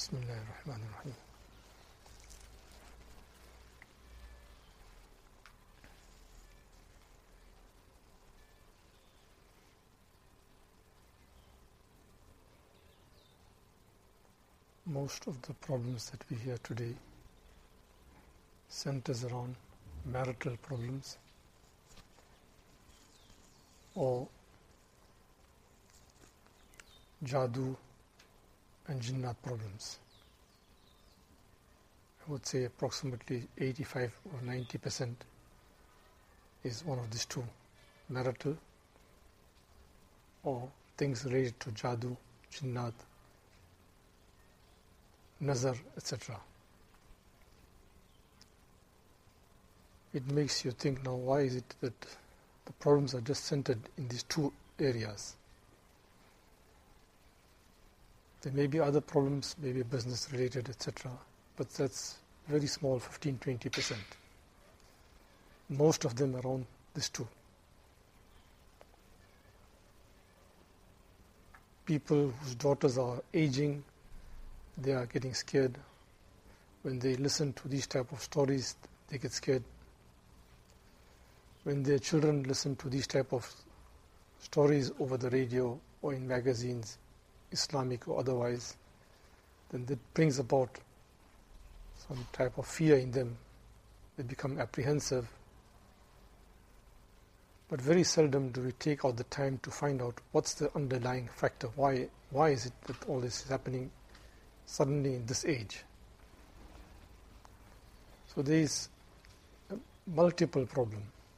Bismillahirrahmanirrahim. Most of the problems that we hear today centers around marital problems or jadoo and jinnat problems. I would say approximately 85 or 90% is one of these two, marital or things related to jadoo, jinnat, nazar, etc. It makes you think now, why is it that the problems are just centered in these two areas? There may be other problems, maybe business related, etc. But that's very small, 15-20%. Most of them around these two. People whose daughters are aging, they are getting scared. When they listen to these type of stories, they get scared. When their children listen to these type of stories over the radio or in magazines, Islamic or otherwise, then that brings about some type of fear in them. They become apprehensive. But very seldom do we take out the time to find out what's the underlying factor. Why is it that all this is happening suddenly in this age? So there is a multiple problem.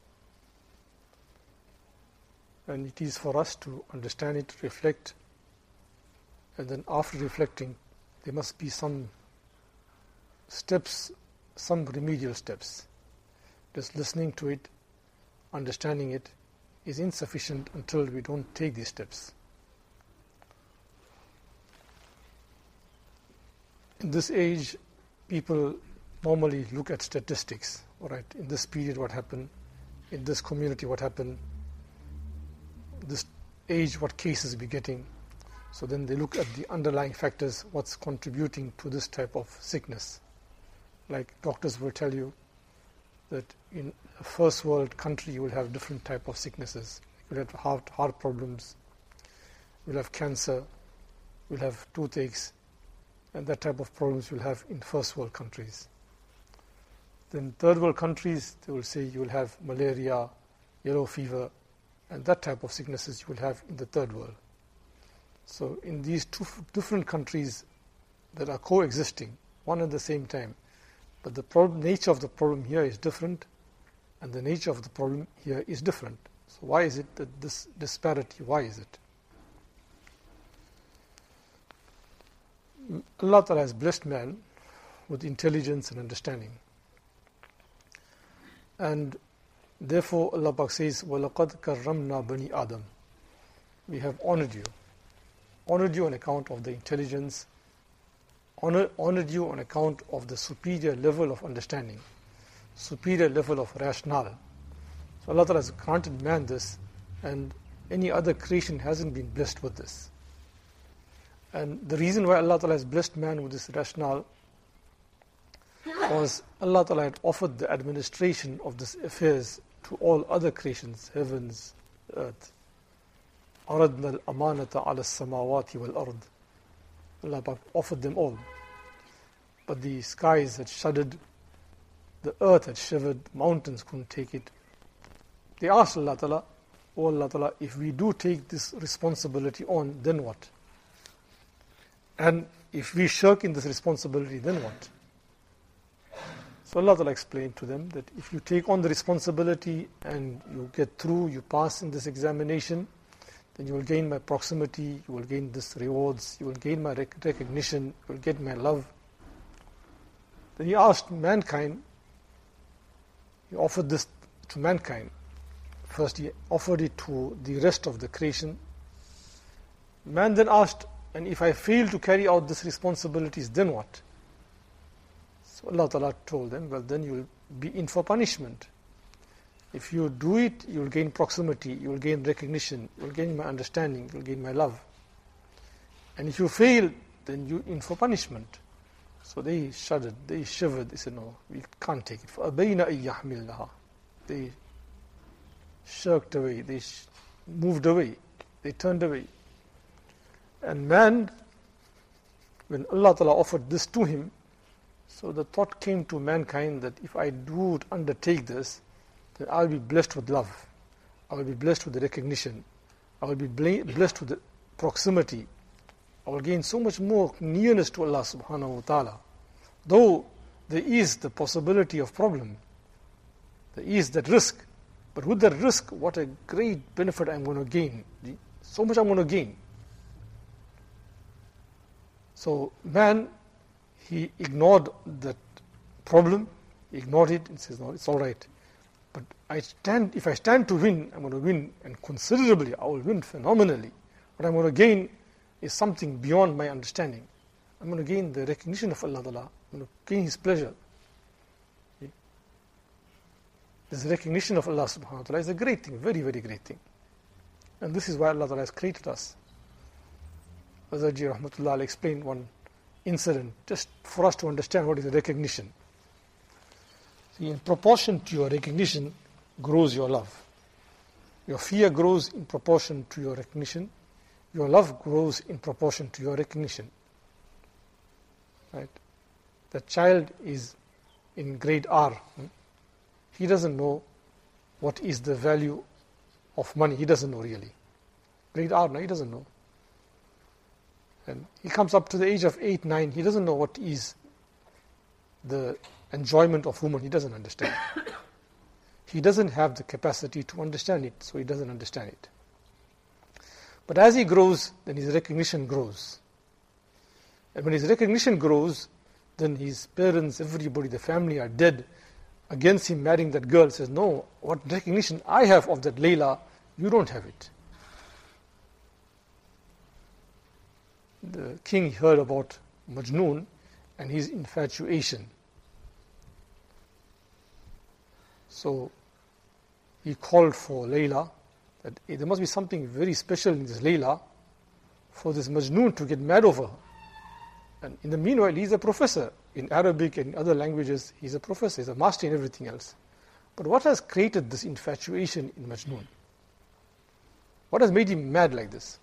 And it is for us to understand it, reflect, and then after reflecting, there must be some steps, some remedial steps. Just listening to it, understanding it, is insufficient until we don't take these steps. In this age, people normally look at statistics. All right, in this period what happened, in this community what happened, this age what cases we're getting. So then they look at the underlying factors, what's contributing to this type of sickness. Like doctors will tell you that in a first world country you will have different type of sicknesses. You will have heart problems, you will have cancer, you will have toothaches, and that type of problems you'll have in first world countries. Then third world countries, they will say you will have malaria, yellow fever, and that type of sicknesses you will have in the third world. So in these two different countries that are coexisting, one at the same time, but the nature of the problem here is different, and the nature of the problem here is different. So why is it that this disparity, why is it? Allah Ta'ala has blessed man with intelligence and understanding. And therefore Allah Ta'ala says, وَلَقَدْ كَرَّمْنَا بَنِي آدَمَ. We have honored you on account of the intelligence, honored you on account of the superior level of understanding, superior level of rationale. So Allah Ta'ala has granted man this, and any other creation hasn't been blessed with this. And the reason why Allah Ta'ala has blessed man with this rationale was Allah Ta'ala had offered the administration of this affairs to all other creations, heavens, earth. أَرَدْنَا الْأَمَانَةَ عَلَى السَّمَاوَاتِ وَالْأَرْضِ. Allah offered them all. But the skies had shuddered, the earth had shivered, mountains couldn't take it. They asked Allah Ta'ala, "Oh Allah Ta'ala, if we do take this responsibility on, then what? And if we shirk in this responsibility, then what?" So Allah Ta'ala explained to them that if you take on the responsibility and you get through, you pass in this examination, then you will gain my proximity, you will gain this rewards, you will gain my recognition, you will get my love. Then he asked mankind, he offered this to mankind. First he offered it to the rest of the creation. Man then asked, and if I fail to carry out these responsibilities, then what? So Allah Ta'ala told them, well then you will be in for punishment. If you do it, you will gain proximity, you will gain recognition, you will gain my understanding, you will gain my love. And if you fail then you in for punishment. So they shuddered, they shivered, they said, no, we can't take it. فَأَبَيْنَ أَن يَحْمِلْنَهَا. They shirked away, they moved away, they turned away. And man, when Allah Ta'ala offered this to him, so the thought came to mankind that if I do undertake this, then I will be blessed with love. I will be blessed with the recognition. I will be blessed with the proximity. I will gain so much more nearness to Allah subhanahu wa ta'ala. Though there is the possibility of problem, there is that risk, but with that risk, what a great benefit I'm going to gain. So much I'm going to gain. So man, he ignored that problem, he ignored it and says, no, it's all right. But if I stand to win, I'm going to win, and considerably, I will win phenomenally. What I'm going to gain is something beyond my understanding. I'm going to gain the recognition of Allah Ta'ala. I'm going to gain His pleasure. This recognition of Allah subhanahu wa ta'ala is a great thing, very, very great thing. And this is why Allah Ta'ala has created us. Azharji Rahmatullah explained one incident just for us to understand what is recognition. See, in proportion to your recognition grows your love. Your fear grows in proportion to your recognition. Your love grows in proportion to your recognition. Right? The child is in grade R. He doesn't know what is the value of money. He doesn't know really. Grade R, no, he doesn't know. And he comes up to the age of 8, 9, he doesn't know what is the enjoyment of woman. He doesn't understand. He doesn't have the capacity to understand it, so he doesn't understand it. But as he grows, then his recognition grows. And when his recognition grows, then his parents, everybody, the family are dead against him marrying that girl. Says, no, what recognition I have of that Layla, you don't have it. The king heard about Majnun and his infatuation. So he called for Layla, that there must be something very special in this Layla for this Majnun to get mad over her. And in the meanwhile, he's a professor. In Arabic and other languages, he's a professor, he's a master in everything else. But what has created this infatuation in Majnun? What has made him mad like this?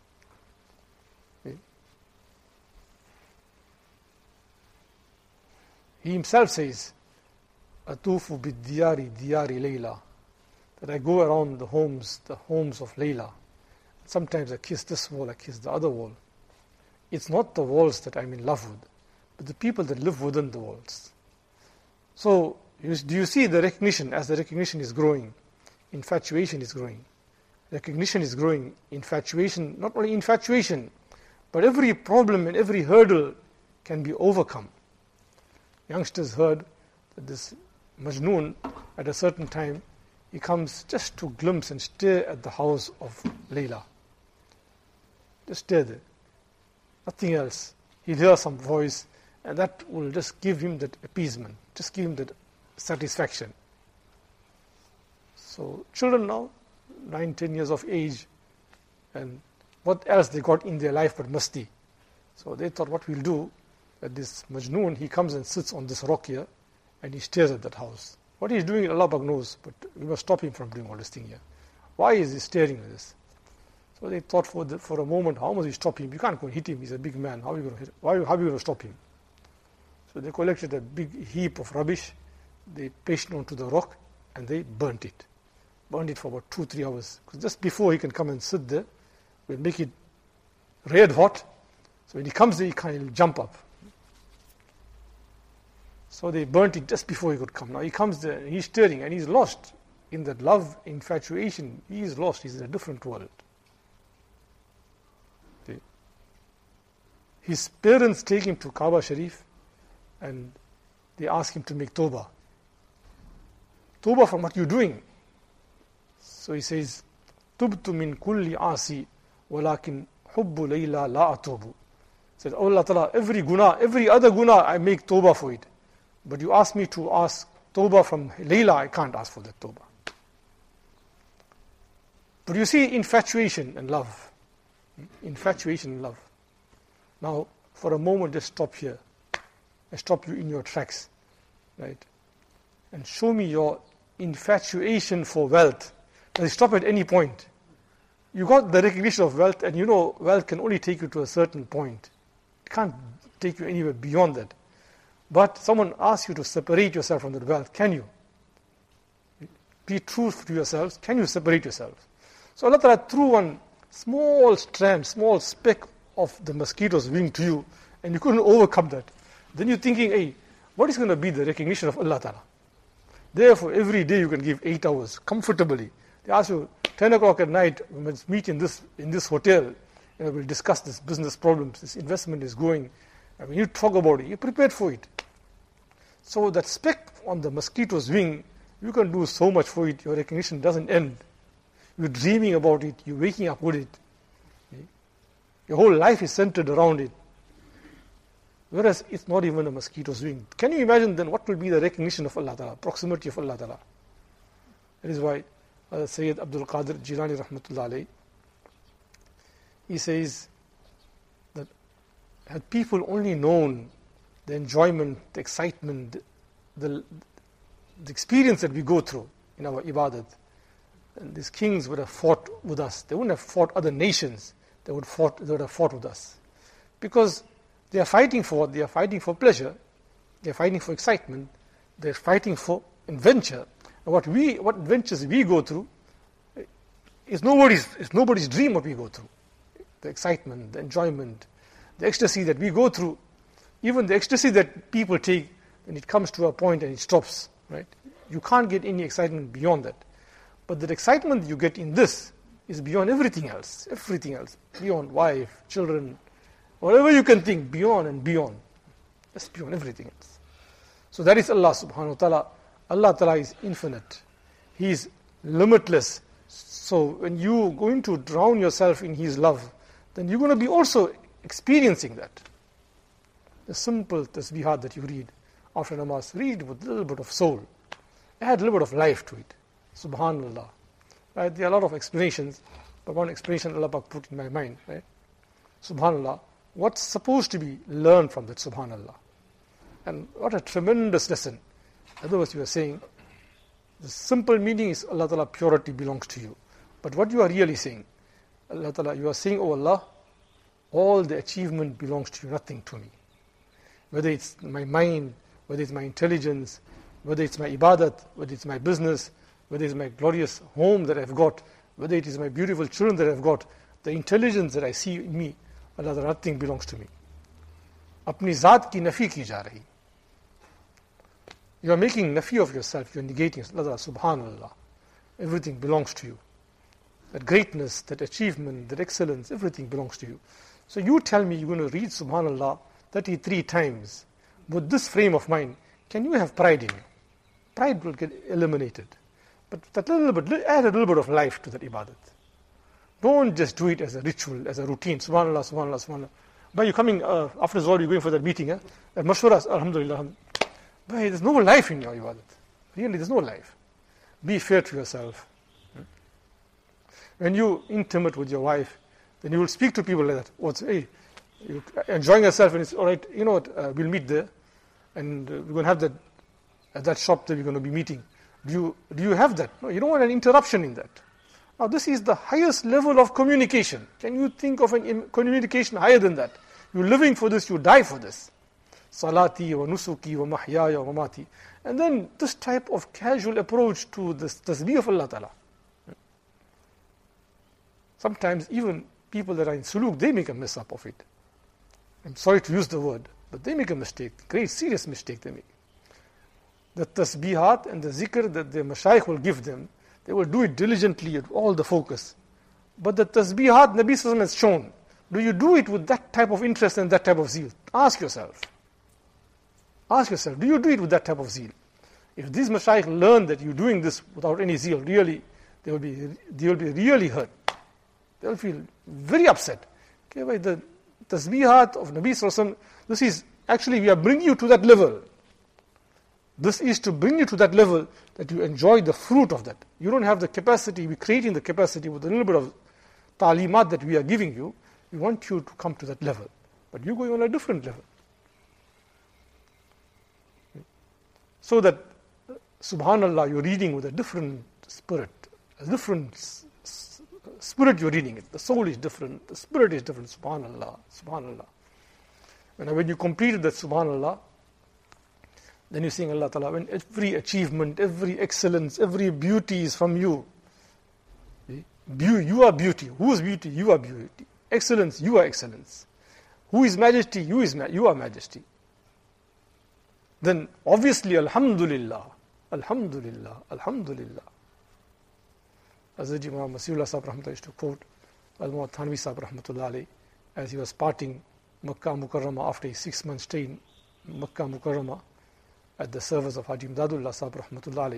He himself says, Atufu bid-diyari diyari Layla, that I go around the homes of Layla. Sometimes I kiss this wall, I kiss the other wall. It's not the walls that I'm in love with, but the people that live within the walls. So, do you see the recognition? As the recognition is growing, infatuation is growing. Recognition is growing, infatuation, not only infatuation, but every problem and every hurdle can be overcome. Youngsters heard that this Majnun, at a certain time, he comes just to glimpse and stare at the house of Layla. Just stare there. Nothing else. He'll hear some voice, and that will just give him that appeasement, just give him that satisfaction. So children now, 9, 10 years of age, and what else they got in their life but masti. So they thought, what we'll do, that this Majnun, he comes and sits on this rock here, and he stares at that house. What he's doing, Allah Pak knows, but we must stop him from doing all this thing here. Why is he staring at this? So they thought for a moment, how must we stop him? You can't go and hit him, he's a big man. How are you going to hit him? How are you going to stop him? So they collected a big heap of rubbish, they placed it onto the rock, and they burnt it. Burned it for about 2-3 hours. Because just before he can come and sit there, we'll make it red hot. So when he comes there, he'll jump up. So they burnt it just before he could come. Now he comes there, and he's staring, and he's lost in that love, infatuation. He is lost, he's in a different world. Okay. His parents take him to Kaaba Sharif, and they ask him to make tawbah. Tawbah from what you're doing. So he says, Tubtu min kulli asi, walakin hubbu Layla la atubu. He said, oh Allah Ta'ala, every other guna, I make tawbah for it. But you ask me to ask tawbah from Layla, I can't ask for that tawbah. But you see infatuation and love. Infatuation and love. Now, for a moment just stop here. I stop you in your tracks, right? And show me your infatuation for wealth. Does it stop at any point? You got the recognition of wealth, and you know wealth can only take you to a certain point. It can't take you anywhere beyond that. But someone asks you to separate yourself from that wealth. Can you? Be truthful to yourselves. Can you separate yourselves? So Allah Ta'ala threw one small strand, small speck of the mosquito's wing to you, and you couldn't overcome that. Then you're thinking, hey, what is going to be the recognition of Allah Ta'ala? Therefore, every day you can give 8 hours comfortably. They ask you, 10 o'clock at night, we must meet in this hotel. We'll discuss this business problems. This investment is going. And when you talk about it, you're prepared for it. So that speck on the mosquito's wing, you can do so much for it. Your recognition doesn't end. You're dreaming about it. You're waking up with it. Your whole life is centered around it. Whereas it's not even a mosquito's wing. Can you imagine then what will be the recognition of Allah Ta'ala, proximity of Allah Ta'ala? That is why Sayyid Abdul Qadir Jilani Rahmatullah Alayhi, he says that had people only known the enjoyment, the excitement, the experience that we go through in our ibadat, and these kings would have fought with us. They wouldn't have fought other nations. They would have fought with us. Because they are fighting for what? They are fighting for pleasure. They are fighting for excitement. They are fighting for adventure. And what adventures we go through is nobody's dream what we go through. The excitement, the enjoyment, the ecstasy that we go through, even the ecstasy that people take, when it comes to a point and it stops, right? You can't get any excitement beyond that. But the excitement you get in this is beyond everything else, beyond wife, children, whatever you can think, beyond and beyond. That's beyond everything else. So that is Allah subhanahu wa ta'ala. Allah Ta'ala is infinite. He is limitless. So when you're going to drown yourself in His love, then you're going to be also experiencing that. The simple tasbihat that you read after namaz, read with a little bit of soul. Add a little bit of life to it. Subhanallah. Right? There are a lot of explanations, but one explanation Allah Pak put in my mind. Right? Subhanallah. What's supposed to be learned from that Subhanallah? And what a tremendous lesson. Otherwise, you are saying, the simple meaning is Allah Ta'ala purity belongs to you. But what you are really saying, Allah Ta'ala, you are saying, oh Allah, all the achievement belongs to you, nothing to me. Whether it's my mind, whether it's my intelligence, whether it's my ibadat, whether it's my business, whether it's my glorious home that I've got, whether it is my beautiful children that I've got, the intelligence that I see in me, Allah Ta'ala, nothing belongs to me. Apni zaat ki nafi ki ja rahi. You are making nafi of yourself, you are negating Allah, subhanallah. Everything belongs to you. That greatness, that achievement, that excellence, everything belongs to you. So you tell me you're going to read subhanallah 33 times. With this frame of mind, can you have pride in you? Pride will get eliminated. But that little bit, add a little bit of life to that ibadat. Don't just do it as a ritual, as a routine. Subhanallah, subhanallah, subhanallah. But you're coming, after Zohar, you're going for that meeting. That mashwara, alhamdulillah. But there's no life in your ibadat. Really, there's no life. Be fair to yourself. When you're intimate with your wife, then you will speak to people like that. Hey, you're enjoying yourself, and it's all right, you know what, we'll meet there, and we're going to have that, at that shop that we're going to be meeting. Do you have that? No, you don't want an interruption in that. Now, this is the highest level of communication. Can you think of an communication higher than that? You're living for this, you die for this. Salati wa nusuki wa mahyaya wa mamati. And then this type of casual approach to this tasbih of Allah Ta'ala. Sometimes even people that are in suluk, they make a mess up of it. I'm sorry to use the word, but they make a mistake, great serious mistake they make. The tasbihat and the zikr that the mashayikh will give them, they will do it diligently with all the focus. But the tasbihat Nabi Sallallahu Alaihi Wasallam has shown, do you do it with that type of interest and that type of zeal? Ask yourself. Ask yourself, do you do it with that type of zeal? If these mashayikh learn that you're doing this without any zeal, really, they will be really hurt. They will feel very upset. Okay, by the tasbihat of Nabi Sallallahu Alaihi Wasallam, this is actually, we are bringing you to that level. This is to bring you to that level that you enjoy the fruit of that. You don't have the capacity, we're creating the capacity with a little bit of ta'limat that we are giving you. We want you to come to that level. But you're going on a different level. So that, subhanallah, you're reading with a different spirit, a different spirit you're reading it. The soul is different, the spirit is different, subhanallah, subhanallah. And when you completed that subhanallah, then you're saying, Allah Ta'ala, when every achievement, every excellence, every beauty is from you. You are beauty. Who is beauty? You are beauty. Excellence, you are excellence. Who is majesty? You are majesty. Then obviously, alhamdulillah, alhamdulillah, alhamdulillah. As Imam Masihullah Sahib Rahmatullah used to quote Al-Mu'ad Thanvi Sahib Rahmatullah alayhi, as he was parting Makkah Mukarramah after a 6-month stay in Makkah Mukarramah at the service of Haji Imdadullah Sahib Rahmatullah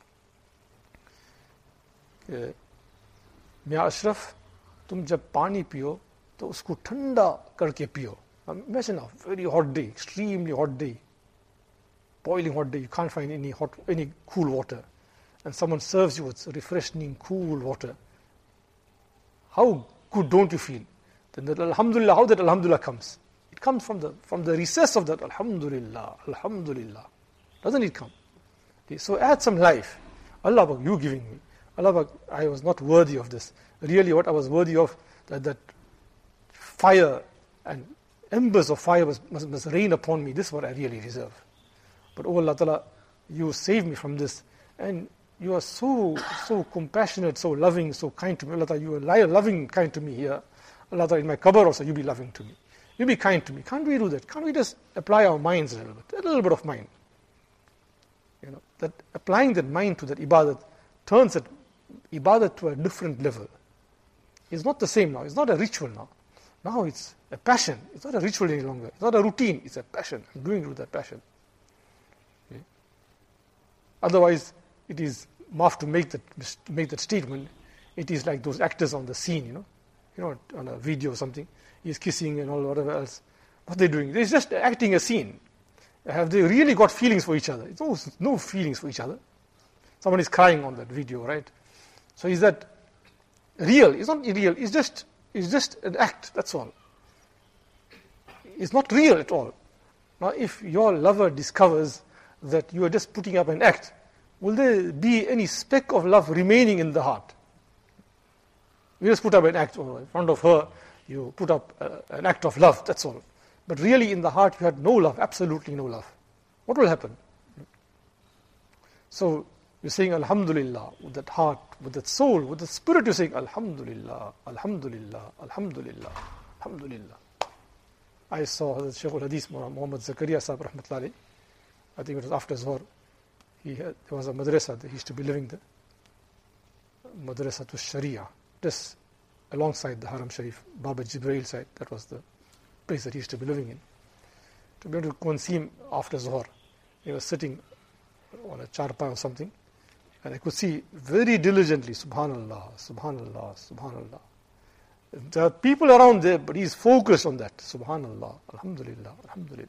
alayhi. Mian Ashraf, tum jab pani piyo, to usko thanda karke piyo. Imagine a very hot day, extremely hot day, boiling hot day, you can't find any cool water, and someone serves you with refreshing, cool water. How good don't you feel? Then that alhamdulillah, how that alhamdulillah comes? It comes from the recess of that alhamdulillah, alhamdulillah. Doesn't it come? Okay, so add some life. Allah, you giving me. Allah, I was not worthy of this. Really what I was worthy of, that fire and embers of fire must rain upon me. This is what I really deserve. But oh Allah Ta'ala, you saved me from this. And you are so compassionate, so loving, so kind to me. Allah Ta'ala, you are loving and kind to me here. Allah Ta'ala, in my qabr also, you be loving to me. You be kind to me. Can't we do that? Can't we just apply our minds a little bit of mind? That applying that mind to that ibadat turns that ibadat to a different level. It's not the same now. It's not a ritual now. Now it's a passion. It's not a ritual any longer. It's not a routine. It's a passion. I'm doing it with that passion. Okay? Otherwise, it is maaf to make that statement. It is like those actors on the scene, on a video or something. He's kissing and all whatever else. What are they doing? They're just acting a scene. Have they really got feelings for each other? It's no feelings for each other. Someone is crying on that video, right? So is that real? It's not real. It's just an act. That's all. It's not real at all. Now, if your lover discovers that you are just putting up an act, will there be any speck of love remaining in the heart? You just put up an act in front of her. You put up an act of love. That's all. But really in the heart you had no love, absolutely no love. What will happen? So you're saying Alhamdulillah with that heart, with that soul, with the spirit, you're saying Alhamdulillah, Alhamdulillah, Alhamdulillah, Alhamdulillah. I saw Shaykh al-Hadith Muhammad Zakaria Sahib Rahmatullah alayhi. I think it was after Zohar. There was a madrasa that he used to be living there. Madrasa to Sharia. Just alongside the Haram Sharif, Baba Jibreel side. That was the place that he used to be living in. To be able to go and see him after Zohar, he was sitting on a charpa or something, and I could see very diligently, subhanallah, subhanallah, subhanallah. There are people around there, but he's focused on that. Subhanallah, alhamdulillah, alhamdulillah.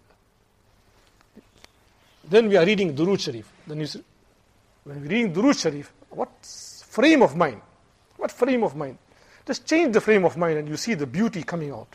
Then we are reading Durood Sharif. Then when we're reading Durood Sharif, what frame of mind? What frame of mind? Just change the frame of mind and you see the beauty coming out.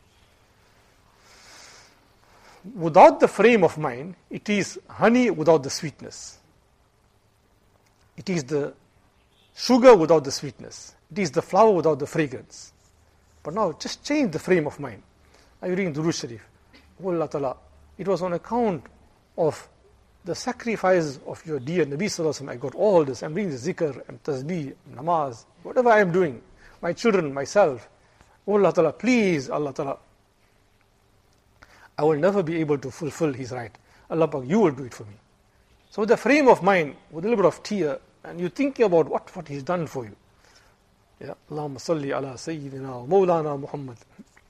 Without the frame of mind, it is honey without the sweetness. It is the sugar without the sweetness. It is the flower without the fragrance. But now, just change the frame of mind. Are you reading Durood Sharif? Oh Allah Ta'ala, it was on account of the sacrifice of your dear Nabi Sallallahu Alaihi Wasallam. I got all this. I'm reading the zikr, and tasbih, namaz, whatever I am doing. My children, myself. Oh Allah Ta'ala, please, Allah Ta'ala, I will never be able to fulfill his right. Allah Pak, you will do it for me. So with the frame of mind, with a little bit of tear, and you're thinking about what he's done for you. Ya Allahumma salli ala Sayyidina Mawlana Muhammad.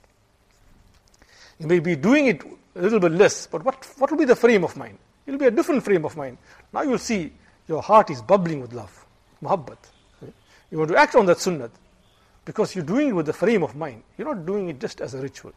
You may be doing it a little bit less, but what will be the frame of mind? It will be a different frame of mind. Now you will see your heart is bubbling with love, muhabbat. You want to act on that sunnah because you're doing it with the frame of mind. You're not doing it just as a ritual.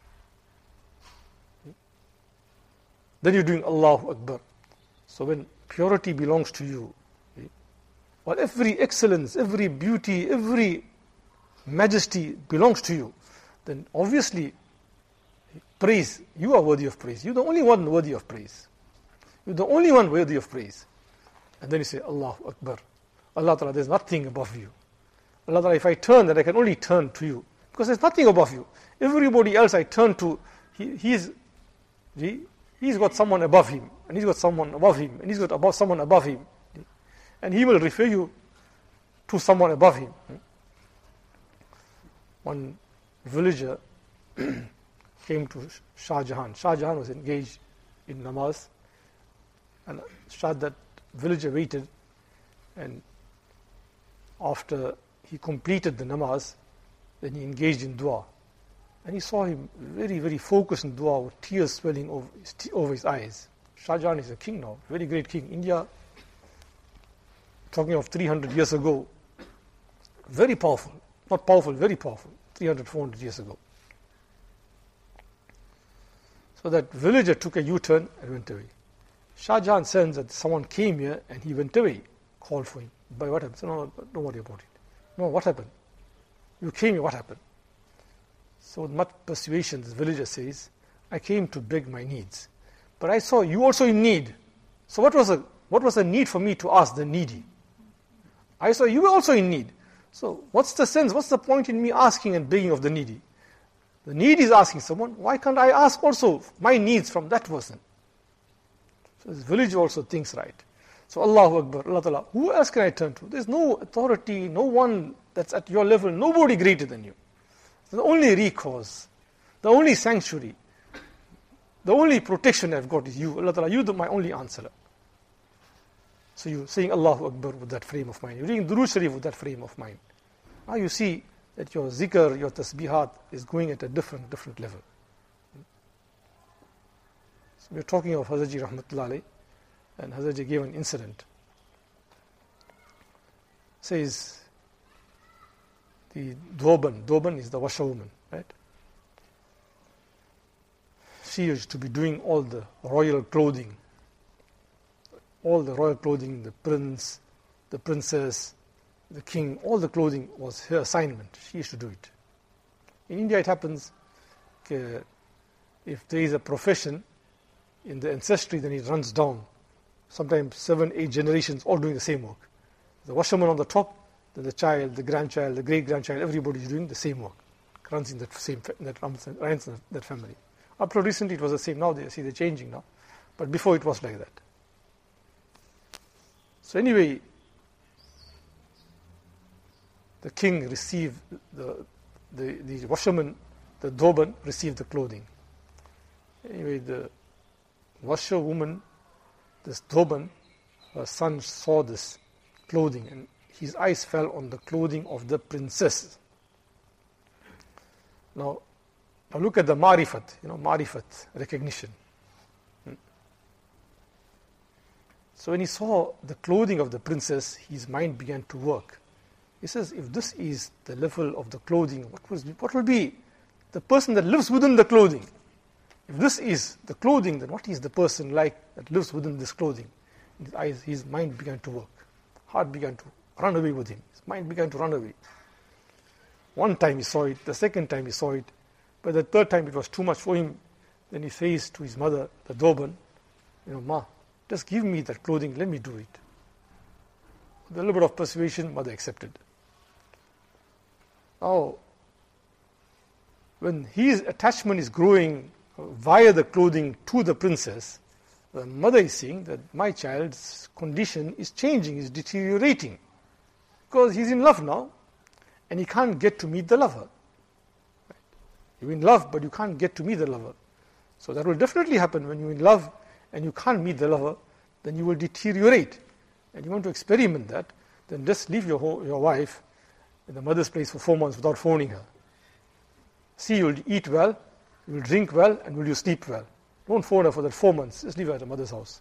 Then you're doing Allahu Akbar. So when purity belongs to you, while every excellence, every beauty, every majesty belongs to you, then obviously praise. You are worthy of praise. You're the only one worthy of praise. You're the only one worthy of praise. And then you say, Allahu Akbar. Allah Ta'ala, there's nothing above you. Allah Ta'ala, if I turn, then I can only turn to you. Because there's nothing above you. Everybody else I turn to, he's got someone above him. And he's got someone above him. And he's got someone above him. And he will refer you to someone above him. One villager came to Shah Jahan. Shah Jahan was engaged in namaz. And that villager waited. And after he completed the namaz, then he engaged in dua. And he saw him very, very focused in dua with tears swelling over his eyes. Shah Jahan is a king now, very great king. India, talking of 300 years ago, very powerful. Not powerful, very powerful. 300, 400 years ago. So that villager took a U-turn and went away. Shah Jahan sends that someone came here and he went away, called for him. But what happened? So, no, don't worry about it. No, what happened? You came here, what happened? So with much persuasion, this villager says, I came to beg my needs. But I saw you also in need. So what was the need for me to ask the needy? I saw you were also in need. So what's the sense? What's the point in me asking and begging of the needy? The needy is asking someone, why can't I ask also my needs from that person? So this villager also thinks right. So Allahu Akbar, Allah Ta'ala, who else can I turn to? There's no authority, no one that's at your level, nobody greater than you. The only recourse, the only sanctuary, the only protection I've got is you. Allah Ta'ala, you're my only answerer. So you're saying Allahu Akbar with that frame of mind. You're reading Durood Sharif with that frame of mind. Now you see that your zikr, your tasbihat is going at a different level. So we're talking of Hazrat Ji Rahmatullah Alayh, and Hazrat Ji gave an incident. Says, the Doban is the washerwoman, right? She used to be doing all the royal clothing. The prince, the princess, the king, all the clothing was her assignment. She used to do it. In India it happens, if there is a profession in the ancestry, then it runs down. Sometimes 7, 8 generations all doing the same work. The washerman on the top, then the child, the grandchild, the great-grandchild, everybody is doing the same work. It runs in that family. Up to recently it was the same. Now they're changing now. But before it was like that. So anyway, the king received, the washerman, the Doban, received the clothing. Anyway, the washerwoman, this Doban, her son saw this clothing and his eyes fell on the clothing of the princess. Now look at the marifat, recognition. So when he saw the clothing of the princess, his mind began to work. He says, if this is the level of the clothing, what will be the person that lives within the clothing? If this is the clothing, then what is the person like that lives within this clothing? His mind began to work. Heart began to run away with him. His mind began to run away. One time he saw it, the second time he saw it, but the third time it was too much for him. Then he says to his mother, the Doban, Ma, just give me that clothing, let me do it. With a little bit of persuasion, mother accepted. Now, when his attachment is growing via the clothing to the princess, the mother is saying that my child's condition is changing, is deteriorating. Because he's in love now, and he can't get to meet the lover. You're in love, but you can't get to meet the lover. So that will definitely happen when you're in love and you can't meet the lover, then you will deteriorate. And you want to experiment that, then just leave your wife in the mother's place for 4 months without phoning her. See, you'll eat well, you'll drink well, and will you sleep well. Don't phone her for that 4 months. Just leave her at the mother's house.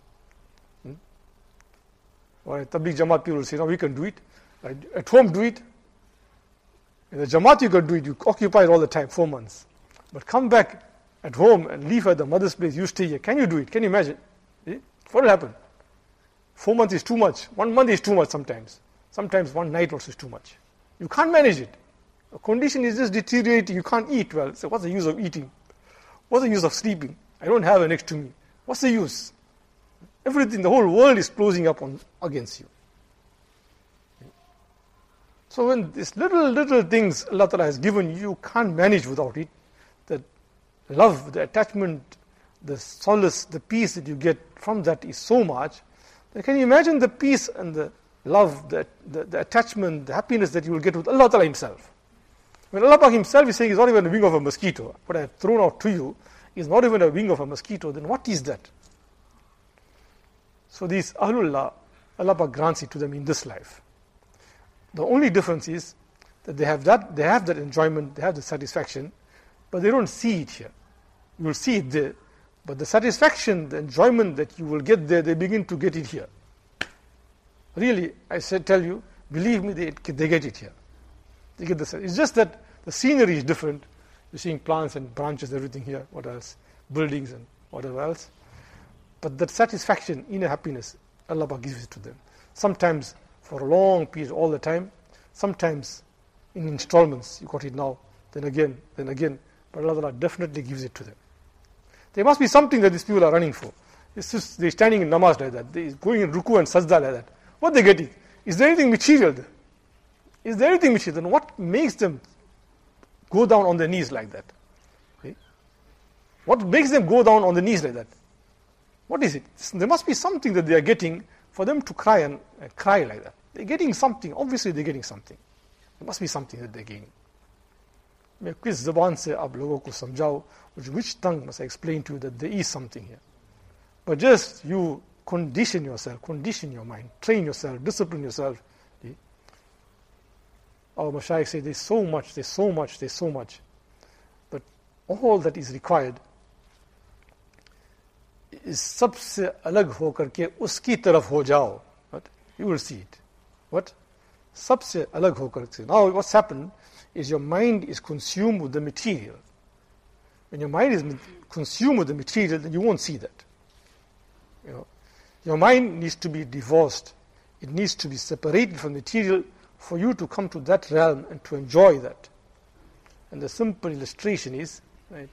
Or Tabligh Jamaat people will say, no, we can do it. At home, do it. In the Jamaat, you can do it. You occupy it all the time, 4 months. But come back at home and leave her at the mother's place. You stay here. Can you do it? Can you imagine? What will happen? 4 months is too much. 1 month is too much sometimes. Sometimes 1 night also is too much. You can't manage it. The condition is just deteriorating. You can't eat well. So what's the use of eating? What's the use of sleeping? I don't have it next to me. What's the use? Everything, the whole world is closing up against you. So when these little things Allah Ta'ala has given you, you can't manage without it. The love, the attachment, the solace, the peace that you get from that is so much. Then can you imagine the peace and the love, the attachment, the happiness that you will get with Allah Ta'ala Himself? When Allah Ta'ala Himself is saying it's not even a wing of a mosquito, what I have thrown out to you is not even a wing of a mosquito, then what is that? So these Ahlullah, Allah Ta'ala grants it to them in this life. The only difference is that they have that enjoyment, they have the satisfaction, but they don't see it here. You will see it there, but the satisfaction, the enjoyment that you will get there, they begin to get it here. Really, I tell you, believe me, they get it here. They get the. It's just that the scenery is different. You're seeing plants and branches, everything here. What else? Buildings and whatever else. But that satisfaction, inner happiness, Allah gives it to them. Sometimes for a long period, all the time. Sometimes in installments. You got it now, then again. But Allah definitely gives it to them. There must be something that these people are running for. It's just they're standing in namaz like that. They're going in ruku and sajda like that. What they getting? Is there anything material there? Is there anything material? Then what makes them go down on their knees like that? Okay? What makes them go down on the knees like that? What is it? There must be something that they are getting for them to cry and cry like that. They're getting something. Obviously they're getting something. There must be something that they're getting. मैं किस ज़बान से आप लोगों को समझाओ, which tongue must I explain to you that there is something here? But just you condition yourself, condition your mind, train yourself, discipline yourself. Our Mashaykh say there's so much. But all that is required is सबसे अलग होकर के उसकी तरफ हो जाओ. But you will see it. What? सबसे अलग होकर के. Now what's happened is your mind is consumed with the material. When your mind is consumed with the material, then you won't see that. Your mind needs to be divorced. It needs to be separated from the material for you to come to that realm and to enjoy that. And the simple illustration is, right,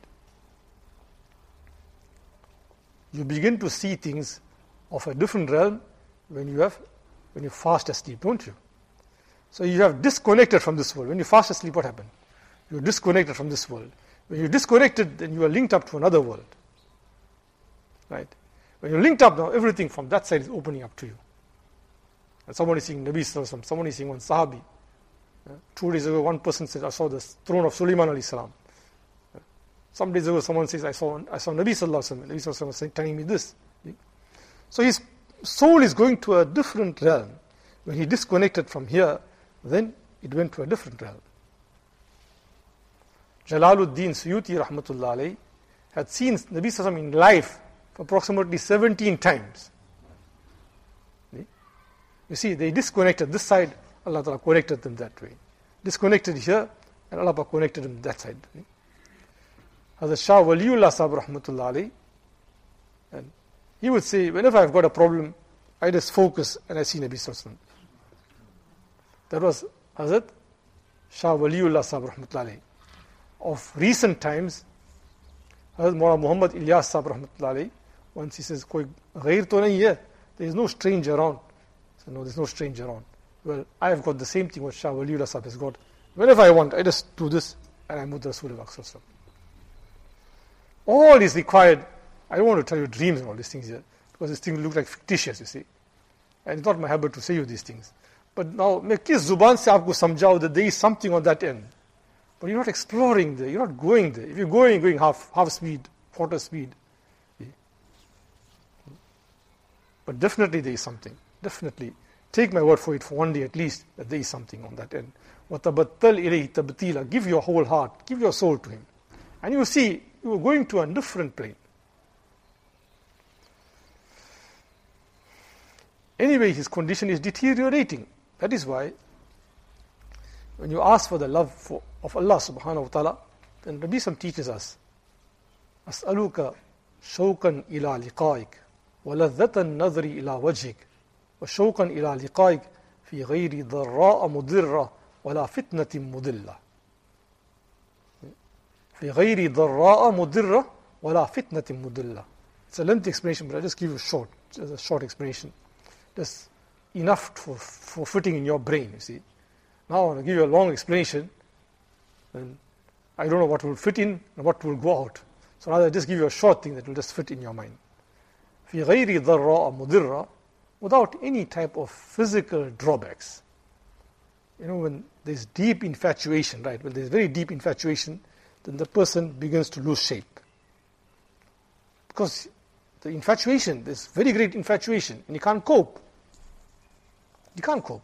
you begin to see things of a different realm when you fast asleep, don't you? So you have disconnected from this world. When you fast asleep, what happened? You're disconnected from this world. When you're disconnected, then you are linked up to another world. Right? When you're linked up now, everything from that side is opening up to you. And someone is seeing Nabi Sallallahu Alaihi Wasallam, someone is seeing one Sahabi. 2 days ago, one person said, I saw the throne of Sulaiman alayhi salam. Some days ago, someone says, I saw Nabi Sallallahu Alaihi Wasallam. Nabi Sallallahu Alaihi Wasallam was telling me this. So his soul is going to a different realm. When he disconnected from here, then it went to a different realm. Jalaluddin Suyuti rahmatullah alayhi had seen Nabi Sallallahu Alaihi Wasallam in life for approximately 17 times. You see, they disconnected this side, Allah Ta'ala connected them that way. Disconnected here, and Allah Ta'ala connected them that side. Hazrat Shah Waliullah Sahib rahmatullah alayhi, and he would say, whenever I've got a problem, I just focus and I see Nabi Sallallahu Alaihi Wasallam. That was Hazrat Shah Waliullah Sahib rahmatullah alayhi. Of recent times, Hazrat Maulana Muhammad Ilyas Sahib rahmatullah alayhi, once he says, Koi ghair to nahi hai, there is no stranger around. So no, there's no stranger around. Well, I have got the same thing what Shah Waliullah Sahib has got. Whenever I want, I just do this and I'm with Rasulullah Sallallahu Alaihi Wasallam. All is required. I don't want to tell you dreams and all these things here, because these things look like fictitious, you see. And it's not my habit to say you these things. But now, मैं किस जुबान से आपको समझाऊं that there is something on that end. But you're not exploring there, you're not going there. If you're going half speed, quarter speed. But definitely there is something. Definitely. Take my word for it for one day at least, that there is something on that end. وَتَبَتَّلْ إِلَيْهِ تَبْتِيلًا. Give your whole heart, give your soul to Him. And you will see, you are going to a different plane. Anyway, his condition is deteriorating. That is why, when you ask for the love of Allah subhanahu wa ta'ala, then Nabi Sallam teaches us, أَسْأَلُكَ شَوْقًا إِلَىٰ لِقَائِكَ وَلَذَّةَ النَّظْرِ إِلَىٰ وَجْهِكَ وَشَوْقًا إِلَىٰ لِقَائِكَ فِي غَيْرِ ضَرَّاءَ مُضِرَّةٍ وَلَا فِتْنَةٍ مُضِلَّةٍ في غير ضراء مضرة وَلَا فِتْنَةٍ مُضِلَّةٍ. It's a lengthy explanation, but I'll just give you just a short explanation. Just enough for fitting in your brain, you see. Now I'll give you a long explanation, and I don't know what will fit in and what will go out. So now I'll just give you a short thing that will just fit in your mind. فِي غَيْرِ ضَرَّةٍ مُضِرَّةٍ, without any type of physical drawbacks. When there's deep infatuation, right? When there's very deep infatuation, then the person begins to lose shape. Because the infatuation, there's very great infatuation, and you can't cope. You can't cope.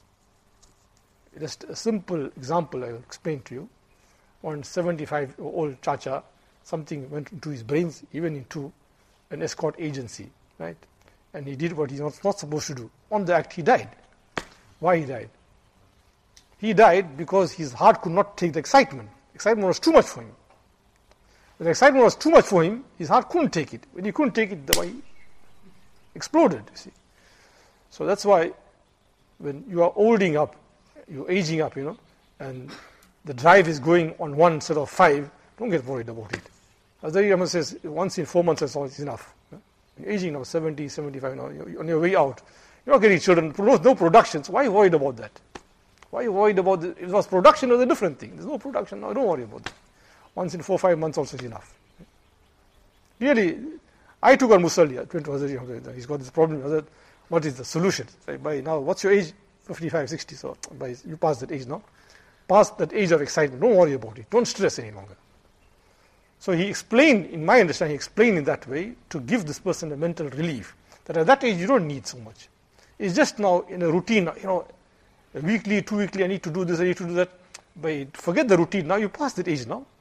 Just a simple example I will explain to you. One 75-year-old chacha, something went into his brains, even into an escort agency, right? And he did what he's not supposed to do. On the act, he died. Why he died? He died because his heart could not take the excitement. Excitement was too much for him. When the excitement was too much for him, his heart couldn't take it. When he couldn't take it, the way he exploded, you see. So that's why when you are olding up, you're aging up, and the drive is going on one set of 5, don't get worried about it. As the Imam says, once in 4 months, that's all is enough. You're aging now, 70, 75 now, you're on your way out. You're not getting children, no production, so why are you worried about that? Why are you worried about it? If it was production, it was a different thing. There's no production now, don't worry about that. Once in 4, 5 months also is enough. Really, I took on Musalli, he's got this problem. I said, what is the solution? By now, what's your age? 55, 60, so you pass that age now. Past that age of excitement, don't worry about it. Don't stress any longer. So he explained, in my understanding, he explained in that way to give this person a mental relief. That at that age, you don't need so much. It's just now in a routine, a weekly, 2 weekly, I need to do this, I need to do that. But forget the routine, now you pass that age now.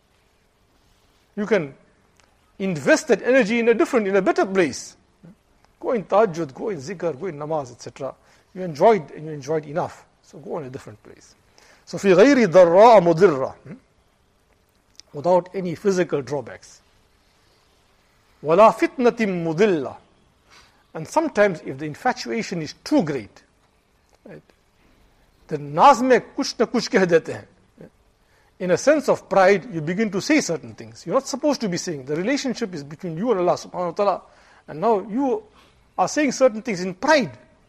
You can invest that energy in a better place. Go in tahajjud, go in zikr, go in namaz, etc. You enjoyed enough. So go in a different place. So في غير ضراء مضرة, without any physical drawbacks. ولا فتنة مضلة, and sometimes if the infatuation is too great, right, then नाज़ में कुछ न कुछ कह देते हैं. In a sense of pride, you begin to say certain things. You're not supposed to be saying. The relationship is between you and Allah subhanahu wa ta'ala, and now you are saying certain things in pride.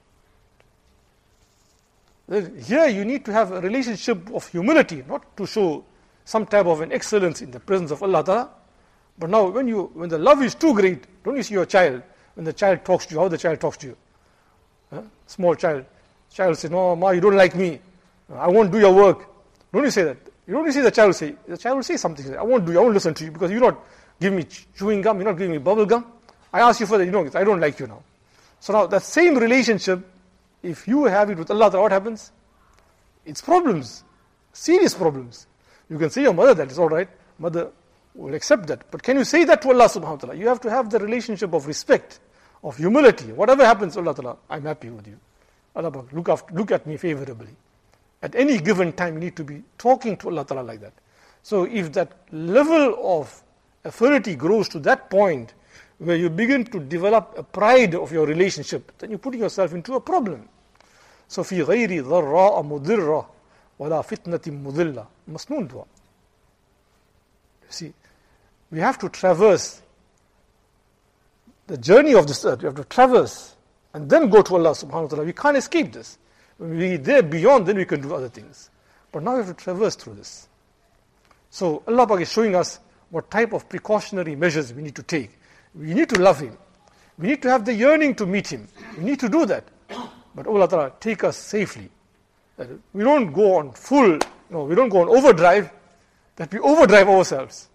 Here you need to have a relationship of humility, not to show some type of an excellence in the presence of Allah Ta'ala. But now when the love is too great, don't you see your child, when the child talks to you, how the child talks to you? Small child says, no, Ma, you don't like me. I won't do your work. Don't you say that? You don't see the child will say something. I won't listen to you because you not give me chewing gum, you're not giving me bubble gum. I ask you for that, I don't like you now. So now that same relationship, if you have it with Allah, what happens? It's problems, serious problems. You can say your mother that, it's all right. Mother will accept that. But can you say that to Allah subhanahu wa ta'ala? You have to have the relationship of respect, of humility. Whatever happens, Allah ta'ala, I'm happy with you. Allah, look at me favorably. At any given time, you need to be talking to Allah ta'ala like that. So if that level of affinity grows to that point, where you begin to develop a pride of your relationship, then you're putting yourself into a problem. So في غير ضراء مضرة ولا فتنة مضلة, masnoon dua. You see, we have to traverse the journey of this earth. We have to traverse and then go to Allah subhanahu wa ta'ala. We can't escape this. When we're there beyond, then we can do other things. But now we have to traverse through this. So Allah Pak is showing us what type of precautionary measures we need to take. We need to love Him. We need to have the yearning to meet Him. We need to do that. But Allah Ta'ala, take us safely. That we don't go on we don't go on overdrive, that we overdrive ourselves.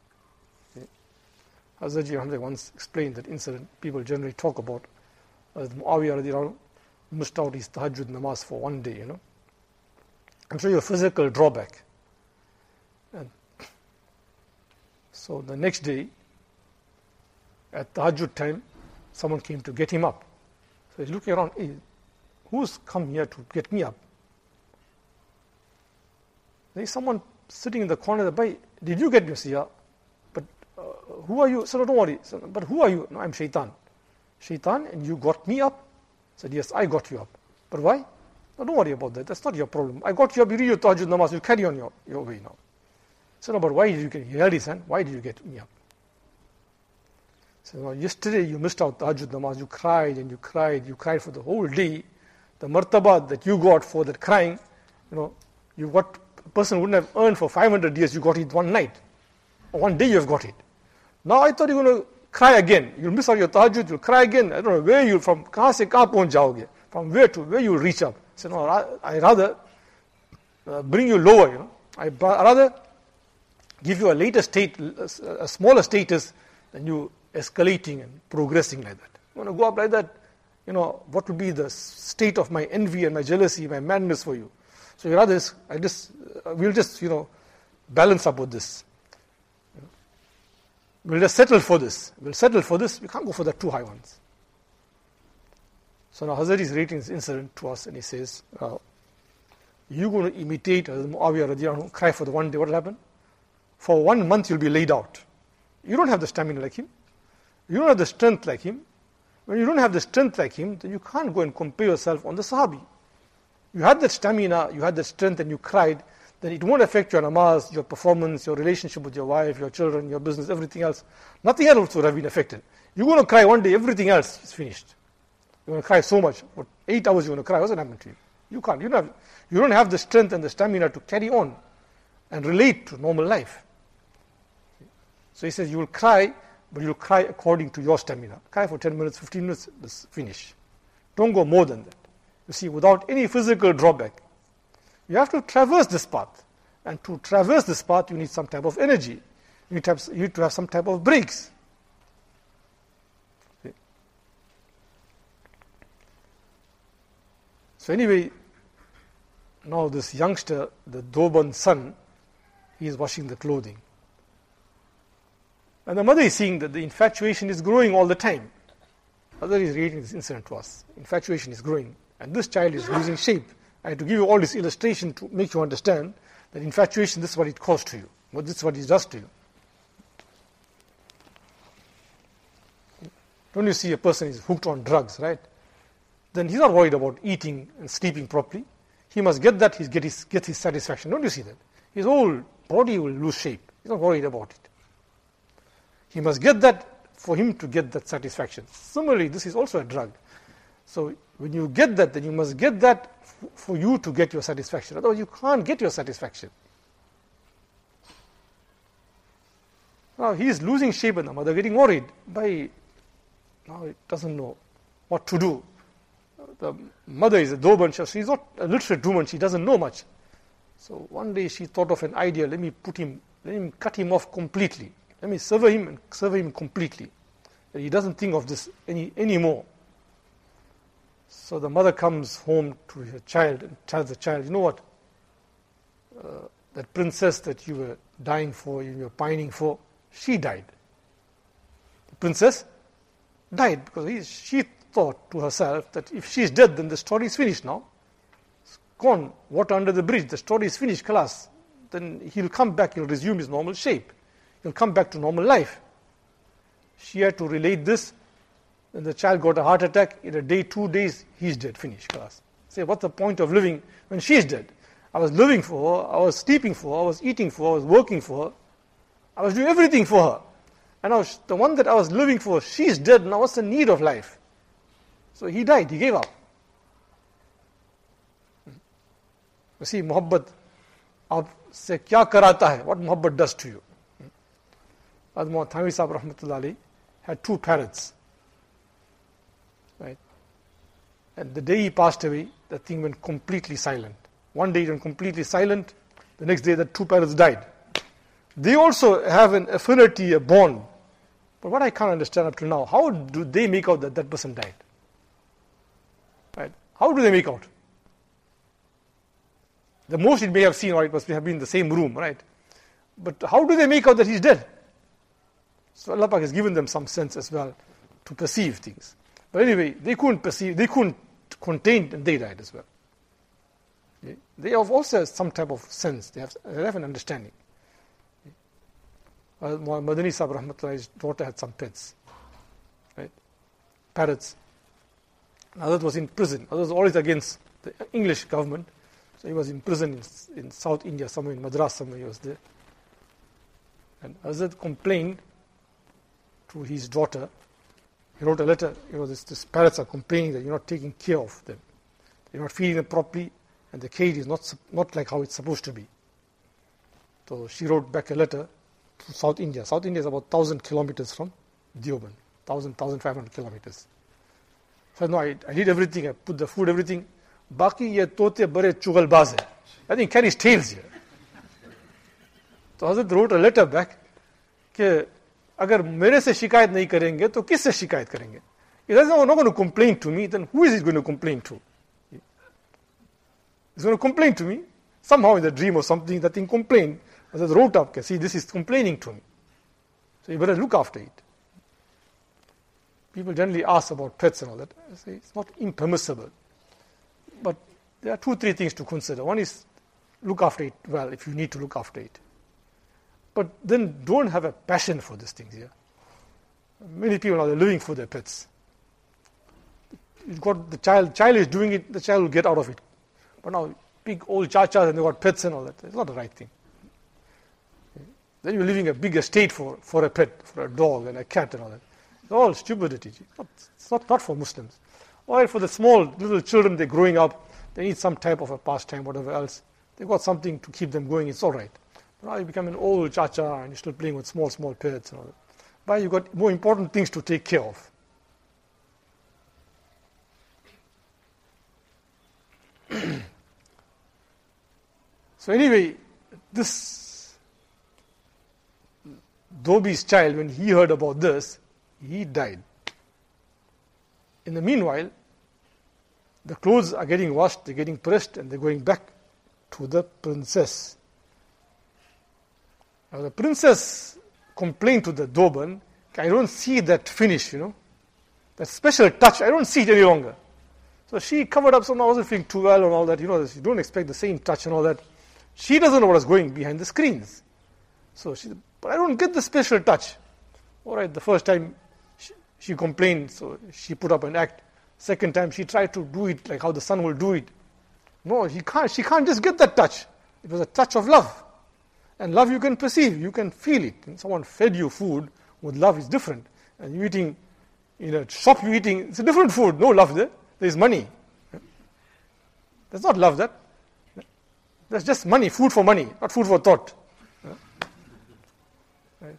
Hazrat Ji Hamza once explained that incident people generally talk about. Muawiyah radiallahu anhu missed out his tahajjud namaz for one day, I'm sure a physical drawback. And so the next day, at tahajjud time, someone came to get him up. So he's looking around, hey, who's come here to get me up? There's someone sitting in the corner of the bay. Did you get me? Yeah. But who are you? So don't worry. So, but who are you? No, I'm Shaitan. Shaitan, and you got me up? Said, yes, I got you up. But why? No, don't worry about that. That's not your problem. I got you up. You read your tahajjud namaz. You carry on your way now. So no, but why did you get me? He held his hand. Why did you get me up? So yesterday you missed out Tahajjud namaz, you cried and you cried for the whole day. The martaba that you got for that crying, you got, a person wouldn't have earned for 500 years, you got it one night. Or one day you have got it. Now I thought you were going to cry again. You'll miss out your Tahajjud, you'll cry again. I don't know where you'll, from kahan se kahan pahunch jaoge. From where to where you'll reach up. So no, I rather bring you lower, I rather give you a later state, a smaller status than you escalating and progressing like that. You want to go up like that, what will be the state of my envy and my jealousy, my madness for you. So you rather, we'll just, balance up with this. We'll just settle for this. We'll settle for this. We can't go for the too high ones. So now Hazrat is relating this incident to us and he says, you're going to imitate Hazrat Muawiyah radiallahu anhu, cry for the one day. What will happen? For 1 month you'll be laid out. You don't have the stamina like him. You don't have the strength like him. When you don't have the strength like him, then you can't go and compare yourself on the Sahabi. You had that stamina, you had that strength and you cried, then it won't affect your namaz, your performance, your relationship with your wife, your children, your business, everything else. Nothing else would have been affected. You're going to cry one day, everything else is finished. You're going to cry so much. For 8 hours you're going to cry. What's going to happen to you? You can't. You don't have the strength and the stamina to carry on and relate to normal life. So he says you will cry, but you'll cry according to your stamina. Cry for 10 minutes, 15 minutes, let's finish. Don't go more than that. You see, without any physical drawback. You have to traverse this path. And to traverse this path, you need some type of energy. You need to have some type of brakes. Okay. So anyway, now this youngster, the Doban son, he is washing the clothing. And the mother is seeing that the infatuation is growing all the time. Mother is reading this incident to us. Infatuation is growing. And this child is losing shape. I had to give you all this illustration to make you understand that infatuation, this is what it caused to you. This is what it does to you. Don't you see a person is hooked on drugs, right? Then he's not worried about eating and sleeping properly. He must get that, get his satisfaction. Don't you see that? His whole body will lose shape. He's not worried about it. He must get that for him to get that satisfaction. Similarly, this is also a drug. So when you get that, then you must get that for you to get your satisfaction. Otherwise you can't get your satisfaction. Now he is losing shape and the mother getting worried now it doesn't know what to do. The mother is a doban, she's not a literate woman, she doesn't know much. So one day she thought of an idea, let me cut him off completely. Let me sever him completely. That he doesn't think of this anymore. So the mother comes home to her child and tells the child, you know what? That princess that you were dying for, you were pining for, she died. The princess died because she thought to herself that if she's dead, then the story is finished now. It's gone, water under the bridge, the story is finished, class. Then he'll come back, he'll resume his normal shape. He'll come back to normal life. She had to relate this. Then the child got a heart attack. In a day, 2 days, he's dead. Finished, class. Say, what's the point of living when she's dead? I was living for her. I was sleeping for her. I was eating for her. I was working for her. I was doing everything for her. And now the one that I was living for, she's dead. Now what's the need of life? So he died. He gave up. You see, mohabbat aapse kya karata hai? What mohabbat does to you? Hazrat Thanvi Sahib Rahmatullah Alayhi had 2 parrots. Right? And the day he passed away, the thing went completely silent. One day it went completely silent. The next day the 2 parrots died. They also have an affinity, a bond. But what I can't understand up to now, how do they make out that that person died? Right? How do they make out? The most it may have seen, or it must have been in the same room, right? But how do they make out that he's dead? So Allah Pak has given them some sense as well to perceive things. But anyway, they couldn't perceive, they couldn't contain, and they died as well. They have also some type of sense, they have an understanding. Madani Sahib Rahmatullah's daughter had some pets, right? Parrots. Hazrat was in prison. Hazrat was always against the English government. So he was in prison in South India, somewhere in Madras, somewhere he was there. And Hazrat complained to his daughter. He wrote a letter, these parrots are complaining that you're not taking care of them. You're not feeding them properly, and the cage is not like how it's supposed to be. So she wrote back a letter to South India. South India is about 1,000 kilometers from Deoband, 1,500 kilometers. So no, I did everything, I put the food, everything. Baki ye tote bare chugalbaz hai. I think carries tails here. So Hazrat wrote a letter back कि अगर मेरे से शिकायत नहीं करेंगे तो किससे शिकायत करेंगे? He says, no, not going to complain to me, then who is he going to complain to? He's going to complain to me. Somehow in the dream or something, that thing complained. I said, wrote up, see, this is complaining to me. So you better look after it. People generally ask about pets and all that. I say, it's not impermissible. But there are 2-3 things to consider. One is, look after it well, if you need to look after it. But then don't have a passion for these things here. Many people now, they're living for their pets. You've got the child is doing it, the child will get out of it. But now, big old chachas and they've got pets and all that. It's not the right thing. Then you're living a big estate for a pet, for a dog and a cat and all that. It's all stupidity. It's not for Muslims. Or for the small little children, they're growing up, they need some type of a pastime, whatever else. They've got something to keep them going, it's all right. But now you become an old chacha and you're still playing with small pets and all that. But you've got more important things to take care of. So anyway, this Dhobi's child, when he heard about this, he died. In the meanwhile, the clothes are getting washed, they're getting pressed, and they're going back to the princess. Now the princess complained to the Doban, I don't see that finish, that special touch, I don't see it any longer. So she covered up, somehow wasn't feeling too well and all that, you don't expect the same touch and all that. She doesn't know what is going behind the screens. So she said, but I don't get the special touch. All right, the first time she complained, so she put up an act. Second time she tried to do it like how the son will do it. No, she can't just get that touch. It was a touch of love. And love you can perceive, you can feel it. When someone fed you food with love is different. And you're eating, in a shop you're eating, it's a different food, no love there. There's money. That's not love that. That's just money, food for money, not food for thought. Right.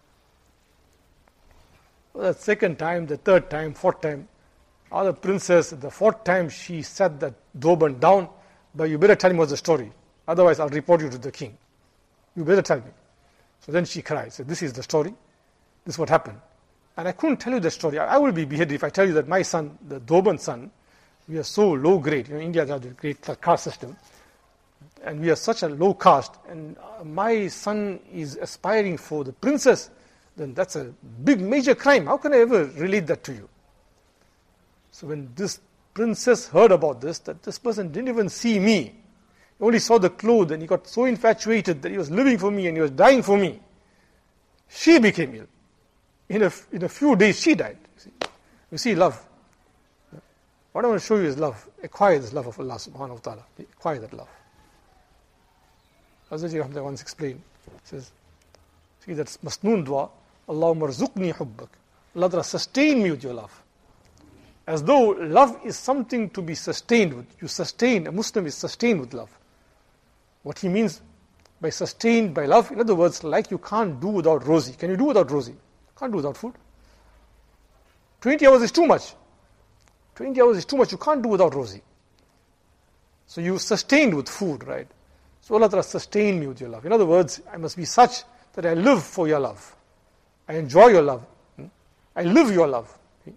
Well, the second time, the third time, fourth time, the princess, the fourth time she sat that Doban down, but you better tell me what's the story. Otherwise I'll report you to the king. You better tell me. So then she cried, said, this is the story, this is what happened. And I couldn't tell you the story. I will be beheaded if I tell you that my son, the Doban son, we are so low grade. India has a great caste system. And we are such a low caste. And my son is aspiring for the princess. Then that's a big, major crime. How can I ever relate that to you? So when this princess heard about this, that this person didn't even see me. He only saw the clothes and he got so infatuated that he was living for me and he was dying for me. She became ill. In a few days, she died. You see, love. What I want to show you is love. Acquire this love of Allah subhanahu wa ta'ala. Acquire that love. Hazrat Rahmatullah once explained, says, see that masnoon dua, Allahumma rzuqni hubbak. Allah Ta'ala sustain me with your love. As though love is something to be sustained with. You sustain, a Muslim is sustained with love. What he means by sustained by love, in other words, like you can't do without rosy. Can you do without rosy? Can't do without food. 20 hours is too much. 20 hours is too much. You can't do without rosy. So you sustained with food, right? So Allah Ta'ala sustain me with your love. In other words, I must be such that I live for your love. I enjoy your love. I live your love.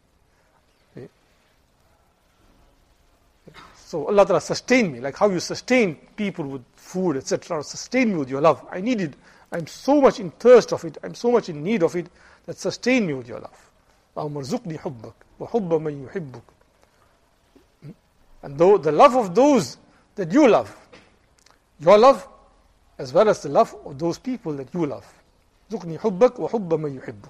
So Allah Ta'ala sustain me, like how you sustain people with food, etc. Sustain me with your love. I need it. I'm so much in thirst of it. I'm so much in need of it that sustain me with your love. اللهم ارزقني حبك وحب من يحبك. And though the love of those that you love, your love, as well as the love of those people that you love. ارزقني حبك وحب من يحبك.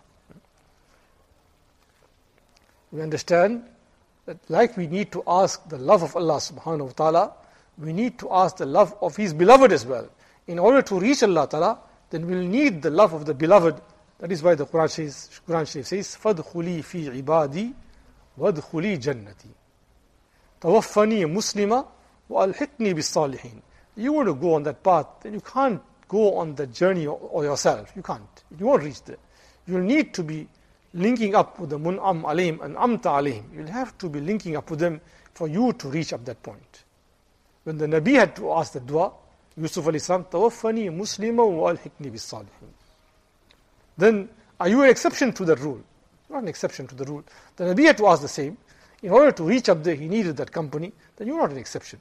We understand that like we need to ask the love of Allah subhanahu wa ta'ala, we need to ask the love of His beloved as well. In order to reach Allah ta'ala, then we'll need the love of the beloved, That is why the Quran Sharif says, فَادْخُلِي فِي عِبَادِي وَادْخُلِي جَنَّتِي تَوَفَّنِي مُسْلِمًا وَأَلْحِقْنِي بِالصَّالِحِينَ. You want to go on that path, then you can't go on that journey or yourself. You can't. You won't reach there. You'll need to be linking up with the mun'am alayhim and amta alayhim. You'll have to be linking up with them for you to reach up that point. When the Nabi had to ask the dua, Yusuf alayhi salam, tawaffani muslima wa alhiqni bis salihin. Then, are you an exception to that rule? Not an exception to the rule. The Nabi had to ask the same. In order to reach up there, he needed that company. Then you're not an exception.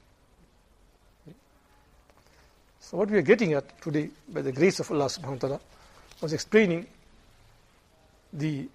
So what we are getting at today, by the grace of Allah subhanahu wa ta'ala, was explaining the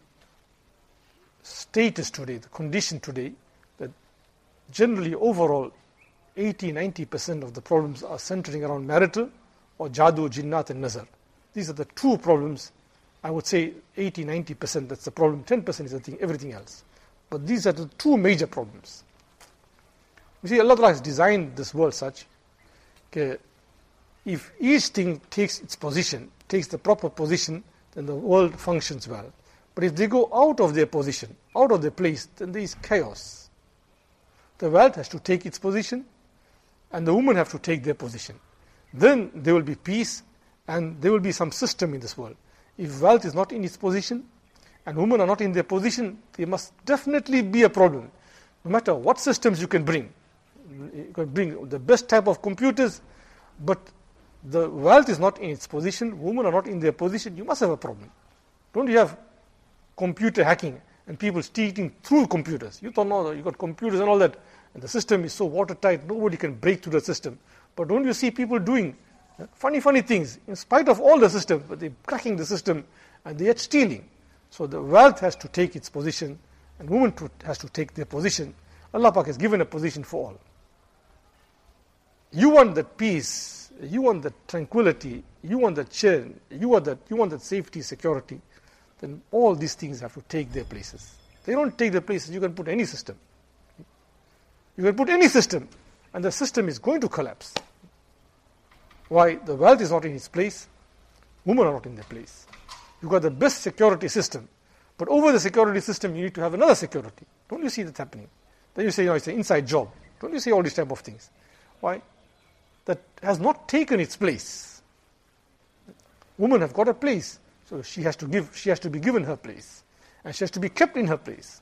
status today, the condition today, that generally overall 80-90% of the problems are centering around marital or jadoo, jinnat and nazar. These are the two problems. I would say 80-90% that's the problem, 10% is the thing, everything else. But these are the two major problems. You see, Allah Ta'ala has designed this world such that if each thing takes its position, takes the proper position, then the world functions well. But if they go out of their position, out of their place, then there is chaos. The wealth has to take its position, and the women have to take their position. Then there will be peace, and there will be some system in this world. If wealth is not in its position, and women are not in their position, there must definitely be a problem. No matter what systems you can bring. You can bring the best type of computers, but the wealth is not in its position, women are not in their position, you must have a problem. Don't you have computer hacking and people cheating through computers? You don't know, you got computers and all that, and the system is so watertight, nobody can break through the system. But don't you see people doing funny things, in spite of all the system, but they're cracking the system and they're stealing. So the wealth has to take its position, and women has to take their position. Allah Pak has given a position for all. You want that peace, you want that tranquility, you want that cheer, you want that safety, security, then all these things have to take their places. They don't take their places, you can put any system. You can put any system, and the system is going to collapse. Why? The wealth is not in its place, women are not in their place. You've got the best security system, but over the security system you need to have another security. Don't you see that happening? Then you say, it's an inside job. Don't you see all these type of things? Why? That has not taken its place. Women have got a place, so she has to be given her place, and she has to be kept in her place.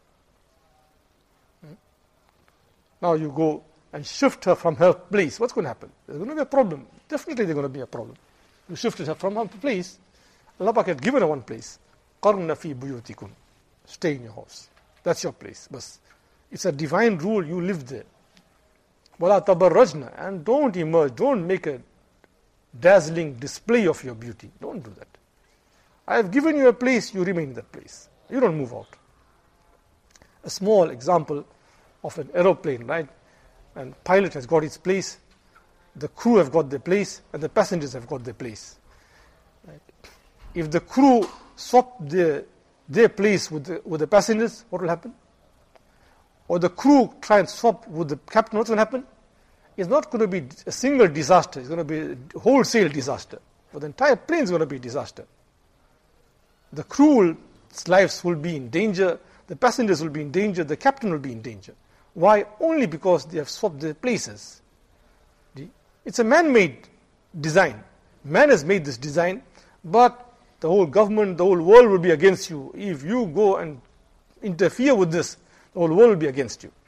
Now you go and shift her from her place. What's going to happen? There's going to be a problem. Definitely there's going to be a problem. You shifted her from her place. Allah Pak had given her one place. قَرْنَ فِي بُيُوتِكُمْ. Stay in your house. That's your place. But it's a divine rule, you live there. وَلَا تَبَرَّجْنَا. And don't emerge, don't make a dazzling display of your beauty. Don't do that. I have given you a place, you remain in that place. You don't move out. A small example of an aeroplane, right? And pilot has got his place, the crew have got their place, and the passengers have got their place. Right? If the crew swap their place with the passengers, what will happen? Or the crew try and swap with the captain, what's going to happen? It's not going to be a single disaster, it's going to be a wholesale disaster. But the entire plane is going to be a disaster. The crew's lives will be in danger, the passengers will be in danger, the captain will be in danger. Why? Only because they have swapped their places. It's a man-made design. Man has made this design, but the whole government, the whole world will be against you. If you go and interfere with this, the whole world will be against you.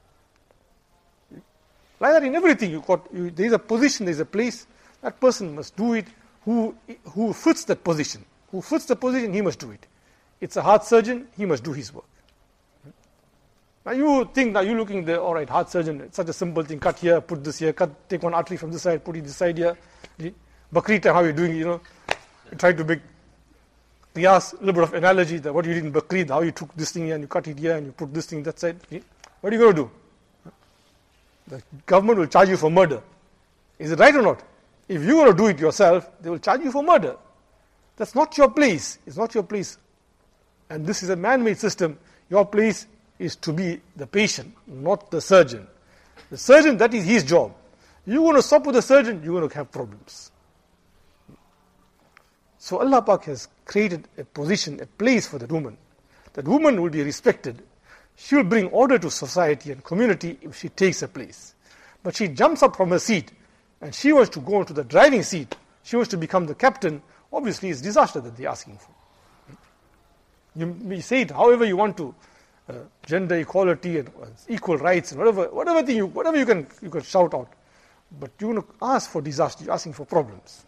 Like that in everything, there is a position, there is a place, that person must do it who fits that position. Who fits the position, he must do it. It's a heart surgeon, he must do his work. Now you think, you're looking there, all right, heart surgeon, it's such a simple thing, cut here, put this here, take one artery from this side, put it this side here. Bakri time, how are you doing, you try to make qiyas, a little bit of analogy, that what you did in Bakri, how you took this thing here and you cut it here and you put this thing that side. What are you going to do? The government will charge you for murder. Is it right or not? If you're going to do it yourself, they will charge you for murder. That's not your place. It's not your place. And this is a man-made system. Your place is to be the patient, not the surgeon. The surgeon, that is his job. You're going to stop with the surgeon, you're going to have problems. So Allah Pak has created a position, a place for that woman. That woman will be respected. She will bring order to society and community if she takes a place. But she jumps up from her seat and she wants to go into the driving seat. She wants to become the captain. Obviously, it's disaster that they're asking for. You may say it however you want to, gender equality and equal rights and whatever you can shout out. But you want to ask for disaster, you're asking for problems.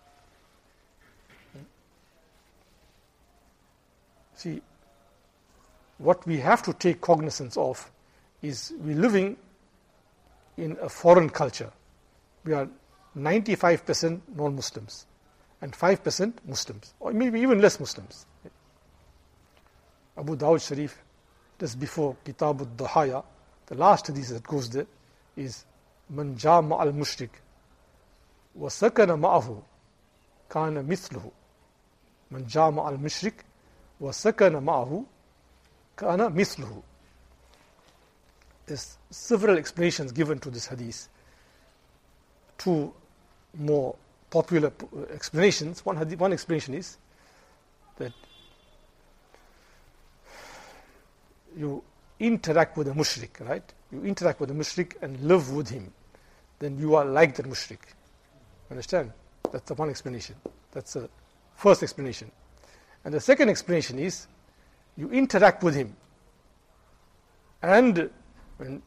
See, what we have to take cognizance of is we're living in a foreign culture. We are 95% non-Muslims and 5% Muslims, or maybe even less Muslims. Abu Dawud Sharif, just before Kitab al-Dahaya, the last hadith that goes there is Man jama al-mushrik wa sakana ma'ahu kana mithluhu. Man jama al-mushrik wa sakana ma'ahu kana mithluhu. There's several explanations given to this hadith. Two more popular explanations. One explanation is that you interact with a mushrik, right? You interact with a mushrik and live with him. Then you are like that mushrik. Understand? That's the one explanation. That's the first explanation. And the second explanation is you interact with him. And when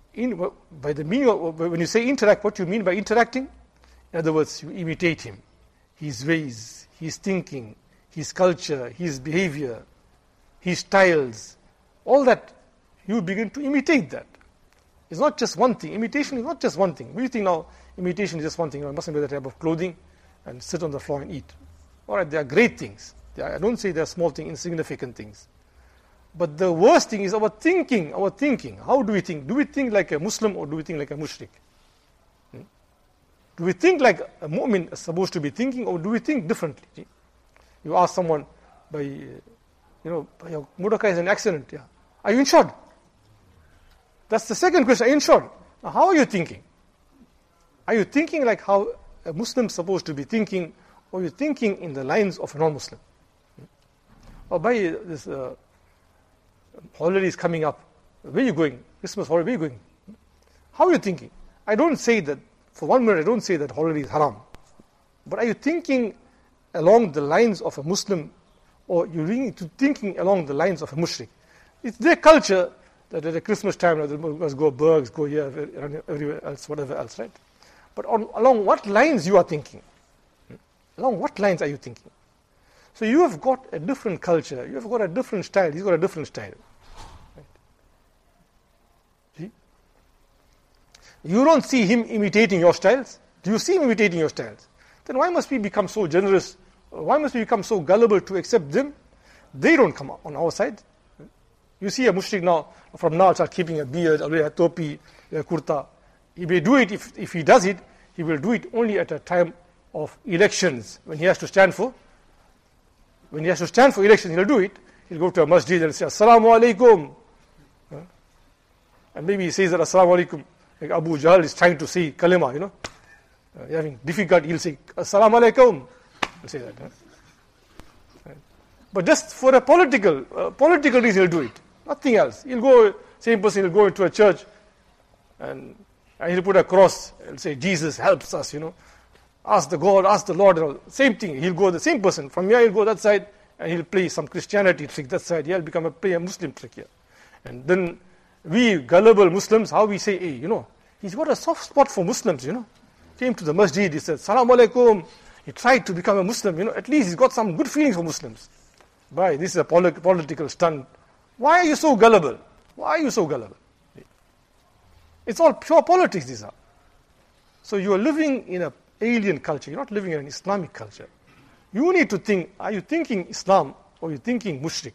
you say interact, what you mean by interacting? In other words, you imitate him. His ways, his thinking, his culture, his behavior, his styles, all that, you begin to imitate that. It's not just one thing. Imitation is not just one thing. We think now imitation is just one thing. You mustn't wear that type of clothing and sit on the floor and eat. All right, they are great things. I don't say they are small things, insignificant things. But the worst thing is our thinking. How do we think? Do we think like a Muslim or do we think like a mushrik? Do we think like a mu'min is supposed to be thinking, or do we think differently? You ask someone, your motorcar is an accident. Yeah. Are you insured? That's the second question. Are you insured? Now, how are you thinking? Are you thinking like how a Muslim is supposed to be thinking, or are you thinking in the lines of a non-Muslim? Or by this holiday is coming up, where are you going? Christmas holiday, where are you going? How are you thinking? I don't say that, for 1 minute I don't say that holiday is haram. But are you thinking along the lines of a Muslim, or you're really thinking along the lines of a mushrik? It's their culture that at the Christmas time, they must go Bergs, go here, everywhere else, whatever else, right? But along what lines you are thinking? Along what lines are you thinking? So you have got a different culture, you have got a different style, he's got a different style. Right? See? You don't see him imitating your styles. Do you see him imitating your styles? Then why must we become so generous? Why must we become so gullible to accept them? They don't come on our side. You see a mushrik now, from now start keeping a beard, a topi, a kurta. He may do it, if he does it, he will do it only at a time of elections, when he has to stand for. When he has to stand for election, he'll do it. He'll go to a masjid and say, Assalamu alaikum. And maybe he says that Assalamu alaikum, like Abu Jahl is trying to say kalima, having difficulty, he'll say, Assalamu alaikum. He'll say that. Right. But just for a political reason, he'll do it. Nothing else. Same person will go into a church and he'll put a cross and say, Jesus helps us, Ask the God, ask the Lord, same thing. He'll go, the same person. From here, he'll go that side and he'll play some Christianity trick that side. He'll play a Muslim trick here. And then we gullible Muslims, how we say, hey, he's got a soft spot for Muslims, Came to the masjid, he said, Salaam alaikum. He tried to become a Muslim, at least he's got some good feelings for Muslims. This is a political stunt. Why are you so gullible? Why are you so gullible? It's all pure politics, these are. So you are living in an alien culture. You're not living in an Islamic culture. You need to think, are you thinking Islam or are you thinking mushrik?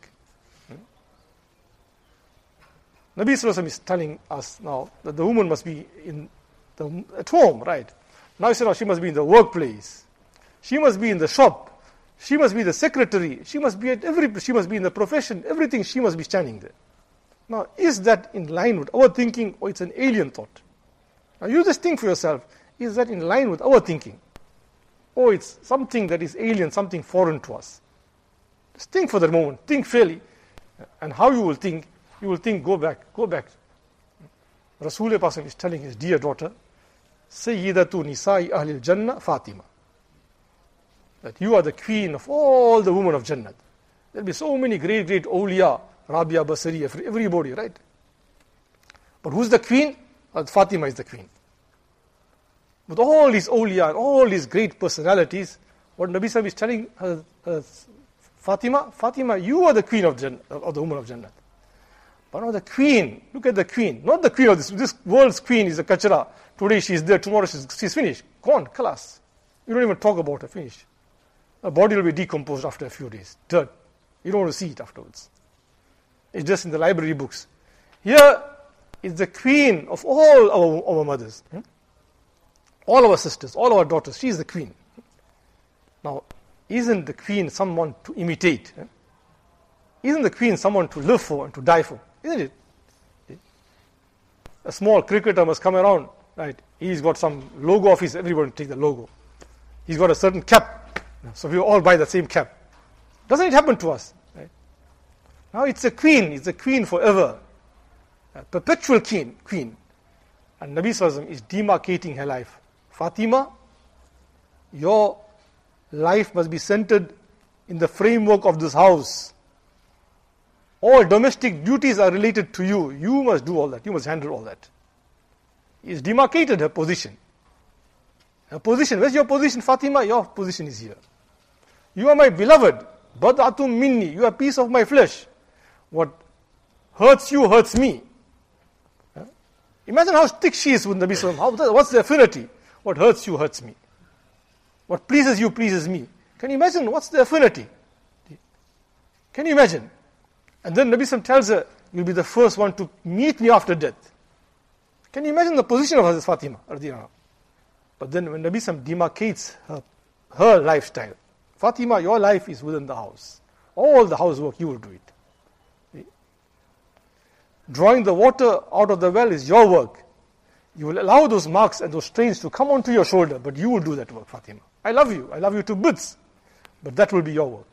Nabi Sallallahu Alaihi Wasallam is telling us now that the woman must be at home, right? Now he said, she must be in the workplace. She must be in the shop. She must be the secretary. She must be she must be in the profession. Everything, she must be standing there. Now, is that in line with our thinking or it's an alien thought? Now you just think for yourself, is that in line with our thinking? oh, it's something that is alien, something foreign to us. Just think for the moment, think fairly. And how you will think, go back. Rasulullah Pasam is telling his dear daughter, Sayyidatu Nisa'i Ahlil Jannah Fatima, that you are the queen of all the women of Jannah. There will be so many great awliya, Rabia, Basri, everybody, right? But who's the queen? Fatima is the queen. With all these awliya and all these great personalities, what Nabi Sallallahu is telling her, Fatima, you are the queen of Jannah, of the woman of Jannah. But now the queen, look at the queen, not the queen of this world's queen is a kachara. Today she is there, tomorrow she's finished. Gone, khalas. You don't even talk about her, finished. Her body will be decomposed after a few days. Dirt. You don't want to see it afterwards. It's just in the library books. Here is the queen of all our mothers. All our sisters, all our daughters. She is the queen. Now, isn't the queen someone to imitate? Isn't the queen someone to live for and to die for? Isn't it? A small cricketer must come around, right? He's got some logo of his, everybody take the logo. He's got a certain cap, so we all buy the same cap. Doesn't it happen to us? Right? Now it's a queen forever. A perpetual queen. And Nabi Sallallahu Alaihi Wasallam is demarcating her life. Fatima, your life must be centered in the framework of this house. All domestic duties are related to you. You must do all that. You must handle all that. He's demarcated her position. Her position. Where's your position, Fatima? Your position is here. You are my beloved. Bad'atum minni. You are a piece of my flesh. What hurts you hurts me. Imagine how thick she is with Nabi Sallallahu Alaihi Wasallam. What's the affinity? What hurts you hurts me. What pleases you pleases me. Can you imagine what's the affinity? Can you imagine? And then Nabi Sallallahu tells her, you'll be the first one to meet me after death. Can you imagine the position of Hazrat Fatima? But then when Nabi Sallallahu demarcates her lifestyle, Fatima, your life is within the house. All the housework, you will do it. Drawing the water out of the well is your work. You will allow those marks and those strains to come onto your shoulder, but you will do that work, Fatima. I love you to bits, but that will be your work.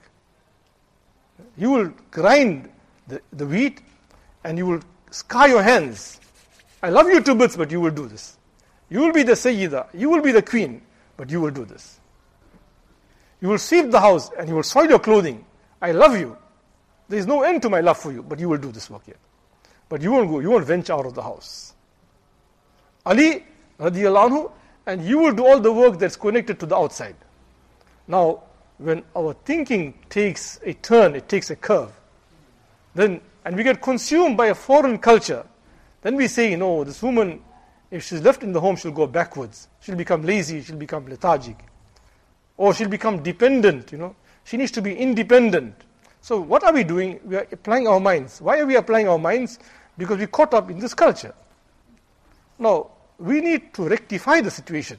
You will grind the wheat and you will scar your hands. I love you to bits, but you will do this. You will be the Sayyida, you will be the queen, but you will do this. You will sweep the house and you will soil your clothing. I love you. There is no end to my love for you, but you will do this work here. But you won't go, you won't venture out of the house. Ali, radiallahu anhu, and you will do all the work that's connected to the outside. Now, when our thinking takes a turn, it takes a curve, and we get consumed by a foreign culture, then we say, no, this woman, if she's left in the home, she'll go backwards. She'll become lazy, she'll become lethargic. Or she'll become dependent, She needs to be independent. So what are we doing? We are applying our minds. Why are we applying our minds? Because we're caught up in this culture. Now, we need to rectify the situation.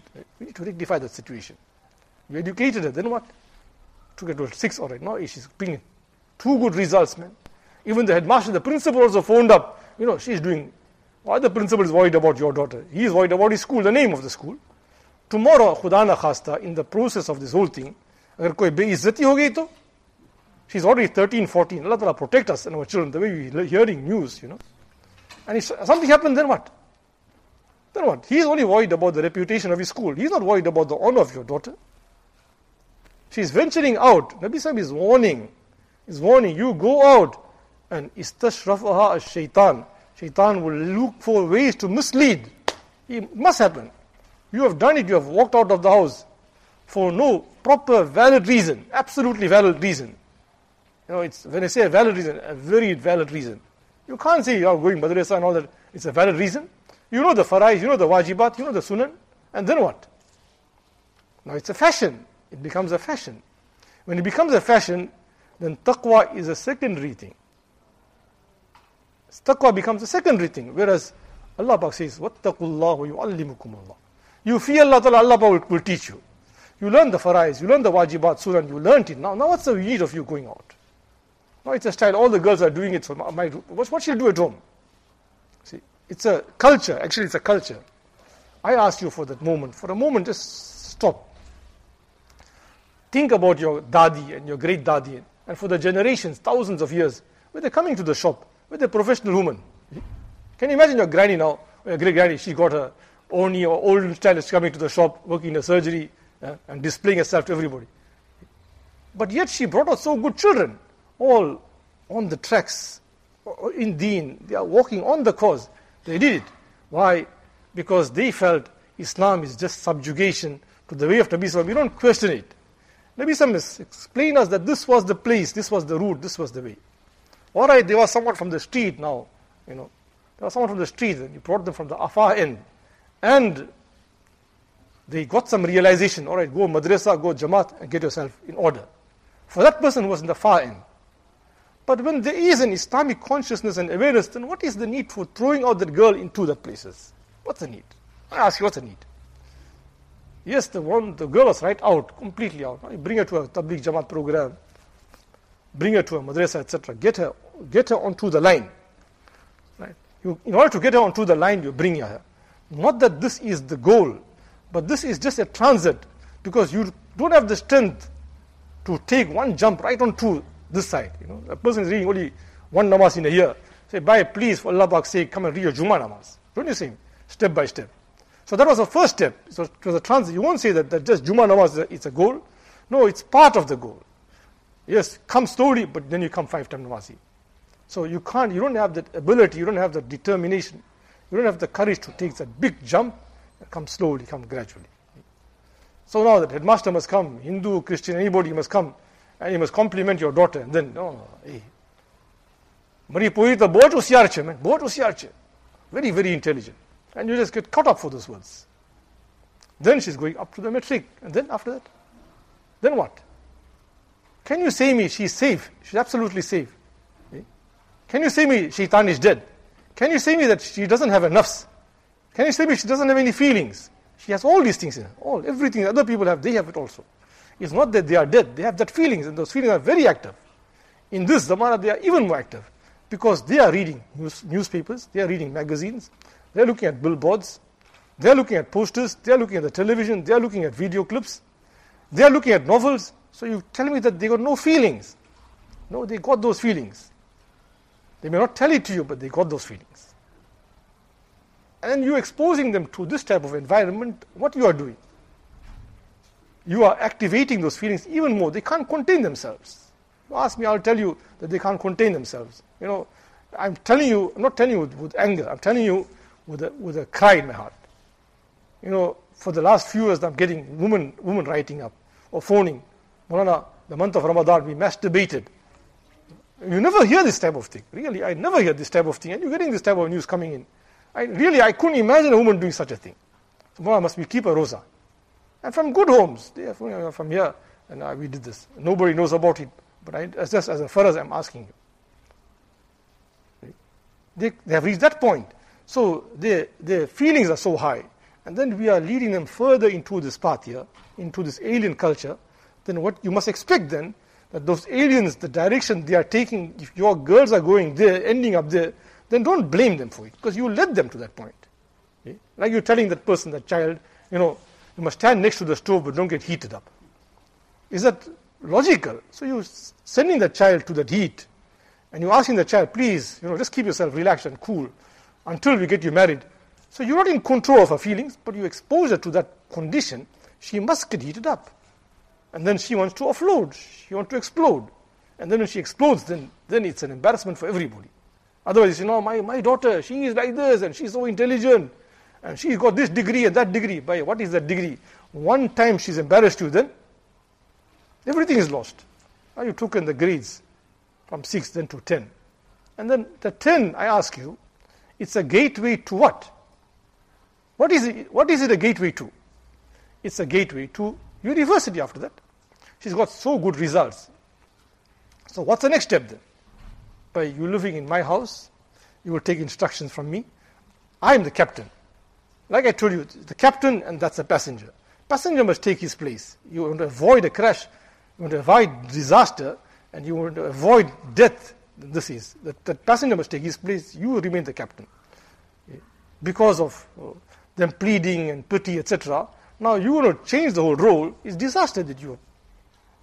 We educated her, then what? Took her to 6, all right. Now she's bringing 2 good results, man. Even the headmaster, the principal also phoned up. She's doing. Why the principal is worried about your daughter? He is worried about his school, the name of the school. Tomorrow, Khuda na khasta, in the process of this whole thing, agar koi beizzati ho gayi to, she's already 13, 14. Allah Ta'ala protect us and our children, the way we're hearing news, And if something happened, then what? He's only worried about the reputation of his school. He's not worried about the honor of your daughter. She's venturing out. Nabi Sahib is warning. You go out and istashrafaha as-shaytan. Shaitan will look for ways to mislead. It must happen. You have done it. You have walked out of the house for no proper, valid reason. Absolutely valid reason. It's when I say a valid reason, a very valid reason. You can't say you're going madrasa and all that. It's a valid reason. You know the faraiz, you know the wajibat, you know the sunan. And then what? Now it's a fashion. It becomes a fashion. When it becomes a fashion, then taqwa is a secondary thing. Taqwa becomes a secondary thing. Whereas Allah Pak says, وَاتَّقُوا اللَّهُ يُعَلِّمُكُمُ اللَّهُ. You fear Allah Ta'ala, Allah Pak will teach you. You learn the faraiz, you learn the wajibat, sunan, you learned it. Now what's the need of you going out? Now it's a style, all the girls are doing it. So what she'll do at home? See, it's a culture. Actually, it's a culture. I ask you for that moment. For a moment, just stop. Think about your dadi and your great dadi, and for the generations, thousands of years, when they're coming to the shop, with a professional woman. Can you imagine your granny now, your great granny, she got her Oni or old stylist coming to the shop, working in a surgery, and displaying herself to everybody. But yet she brought out so good children, all on the tracks, in deen. They are walking on the cause. They did it. Why? Because they felt Islam is just subjugation to the way of Nabi Sallallahu. We don't question it. Nabi Sallallahu explained us that this was the place, this was the route, this was the way. All right, there was someone from the street now, there was someone from the street, and you brought them from the far end. And they got some realization, all right, go madrasa, go jamaat, and get yourself in order. For that person who was in the far end. But when there is an Islamic consciousness and awareness, then what is the need for throwing out that girl into that places? What's the need? I ask you, what's the need? Yes, the girl was right out, completely out. You bring her to a Tabligh Jamaat program, bring her to a madrasa, etc. Get her onto the line. Right? In order to get her onto the line, you bring her. Not that this is the goal, but this is just a transit, because you don't have the strength to take one jump right onto this side. A person is reading only one namaz in a year. Say, bhai, please, for Allah Pak's sake, come and read your Jummah namaz. Don't you say, step by step. So that was the first step. So it was a transit. You won't say that just Jummah namaz is a goal. No, it's part of the goal. Yes, come slowly, but then you come 5 times namazi. So you don't have that ability, you don't have that determination, you don't have the courage to take that big jump and come slowly, come gradually. So now that headmaster must come, Hindu, Christian, anybody must come, and you must compliment your daughter, and then, hey, Mari Poita, boat usiyarche, man, boat usiyarche. Very, very intelligent. And you just get caught up for those words. Then she's going up to the matric, and then after that, then what? Can you say me she's safe? She's absolutely safe. Can you say me shaitan is dead? Can you say me that she doesn't have a nafs? Can you say me she doesn't have any feelings? She has all these things in her. Everything other people have, they have it also. It's not that they are dead. They have that feelings, and those feelings are very active. In this zamana, they are even more active, because they are reading newspapers, they are reading magazines, they are looking at billboards, they are looking at posters, they are looking at the television, they are looking at video clips, they are looking at novels. So you tell me that they got no feelings. No, they got those feelings. They may not tell it to you, but they got those feelings. And you exposing them to this type of environment, what you are doing? You are activating those feelings even more. They can't contain themselves. You ask me, I'll tell you that they can't contain themselves. I'm telling you, I'm not telling you with anger, I'm telling you with a cry in my heart. For the last few years, I'm getting women writing up or phoning. Maulana, the month of Ramadan, we masturbated. You never hear this type of thing. Really, I never hear this type of thing. And you're getting this type of news coming in. I couldn't imagine a woman doing such a thing. So, Maulana, must we keep a roza? And from good homes. They are from here, and we did this. Nobody knows about it. But just as far as I'm asking you. They have reached that point. So their feelings are so high. And then we are leading them further into this path here, into this alien culture. Then what you must expect then, that those aliens, the direction they are taking, if your girls are going there, ending up there, then don't blame them for it, because you led them to that point. Okay? Like you're telling that person, that child, you must stand next to the stove, but don't get heated up. Is that logical? So you're sending the child to that heat, and you're asking the child, please, just keep yourself relaxed and cool until we get you married. So you're not in control of her feelings, but you expose her to that condition. She must get heated up. And then she wants to offload. She wants to explode. And then when she explodes, then it's an embarrassment for everybody. Otherwise, my daughter, she is like this, and she's so intelligent, and she's got this degree and that degree. By what is that degree? One time she's embarrassed you, then everything is lost. Now you took in the grades from 6 then to 10. And then the 10, I ask you, it's a gateway to what? What is it a gateway to? It's a gateway to university after that. She's got so good results. So what's the next step then? By you living in my house, you will take instructions from me. I am the captain. Like I told you, the captain, and that's the passenger. Passenger must take his place. You want to avoid a crash, you want to avoid disaster, and you want to avoid death. This is that passenger must take his place. You remain the captain. Because of them pleading and pity, etc. Now you want to change the whole role. It's disaster that you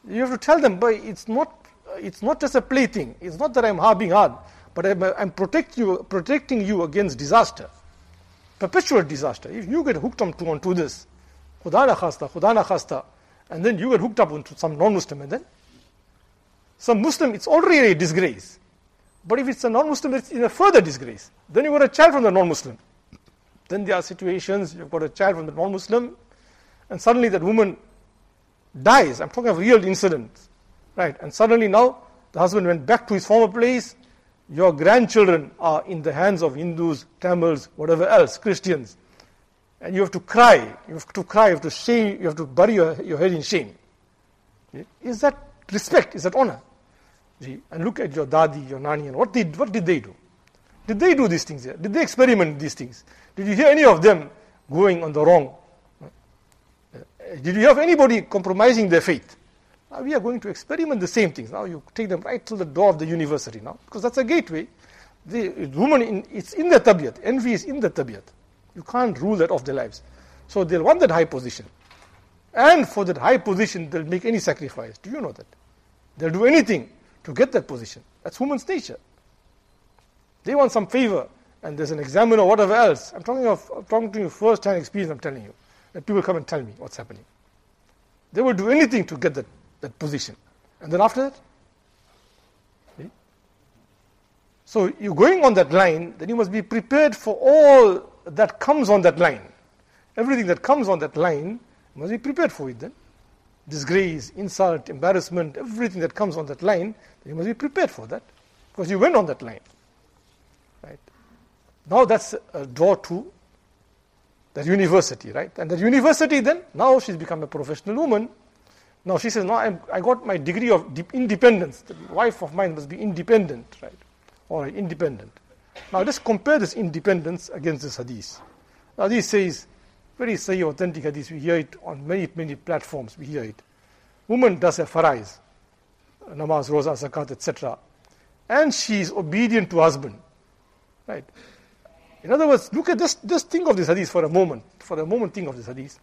You have to tell them, but it's not just a plaything. It's not that I'm being hard, but I'm protecting you against disaster, perpetual disaster. If you get hooked onto this, Khuda na khasta, and then you get hooked up onto some non-Muslim, and then some Muslim, it's already a disgrace. But if it's a non-Muslim, it's in a further disgrace. Then you've got a child from the non-Muslim. Then there are situations, you've got a child from the non-Muslim, and suddenly that woman dies. I'm talking of real incidents, right? And suddenly now, the husband went back to his former place. Your grandchildren are in the hands of Hindus, Tamils, whatever else, Christians. And you have to cry. You have to shame. You have to bury your head in shame. Is that respect? Is that honor? And look at your dadi, your nani, and what did they do? Did they do these things here? Did they experiment these things? Did you hear any of them going on the wrong? Did you hear of anybody compromising their faith? Now we are going to experiment the same things. Now you take them right to the door of the university now, because that's a gateway. The woman, it's in the tabiat. Envy is in the tabiat. You can't rule that off their lives. So they'll want that high position. And for that high position, they'll make any sacrifice. Do you know that? They'll do anything to get that position. That's woman's nature. They want some favor, and there's an examiner or whatever else. I'm talking to you first-hand experience, I'm telling you. That people come and tell me what's happening. They will do anything to get that position. And then after that? See? So you're going on that line, then you must be prepared for all that comes on that line. Everything that comes on that line, you must be prepared for it then. Disgrace, insult, embarrassment, everything that comes on that line, you must be prepared for that. Because you went on that line. Right? Now that's a door to that university, right? And that university then, now she's become a professional woman. Now she says, no, I got my degree of independence. The wife of mine must be independent, right? Or independent. Now just compare this independence against this hadith. Now this says, very sahih, authentic hadith. We hear it on many, many platforms. We hear it. Woman does her farais, namaz, roza, zakat, etc. And she is obedient to husband. Right? In other words, look at this, just think of this hadith for a moment. For a moment, think of this hadith.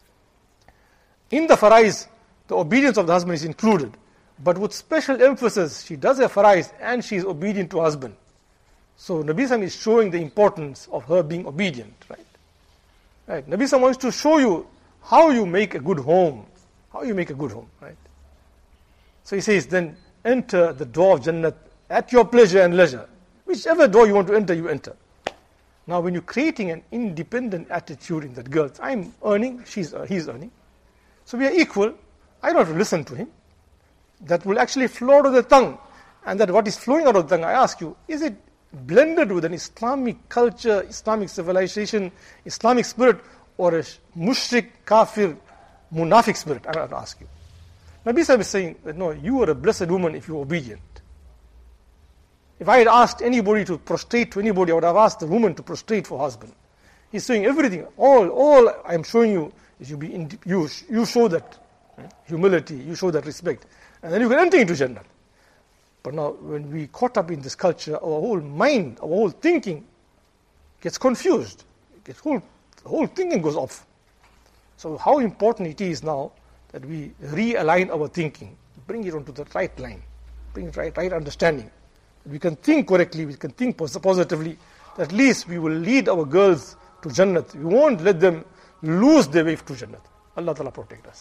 In the farais, the obedience of the husband is included. But with special emphasis, she does her farais and she is obedient to husband. So Nabi Sallam is showing the importance of her being obedient. Right? Right? Nabi Sallam wants to show you how you make a good home. How you make a good home. Right? So he says, then enter the door of Jannat at your pleasure and leisure. Whichever door you want to enter, you enter. Now when you're creating an independent attitude in that girl, I'm earning, he's earning. So we are equal. I don't have to listen to him. That will actually flow out of the tongue. And that what is flowing out of the tongue, I ask you, is it blended with an Islamic culture, Islamic civilization, Islamic spirit, or a mushrik, kafir, munafiq spirit? I have to ask you. Nabi Sahib is saying that no, you are a blessed woman if you're obedient. If I had asked anybody to prostrate to anybody, I would have asked the woman to prostrate for husband. He's saying everything, all I'm showing you is you show that humility, you show that respect, and then you can enter into Jannah. But now, when we caught up in this culture, our whole mind, our whole thinking gets confused. The whole thinking goes off. So how important it is now that we realign our thinking, bring it onto the right line, bring it right understanding. We can think correctly, we can think positively. At least we will lead our girls to Jannat. We won't let them lose their way to Jannat. Allah Ta'ala protect us.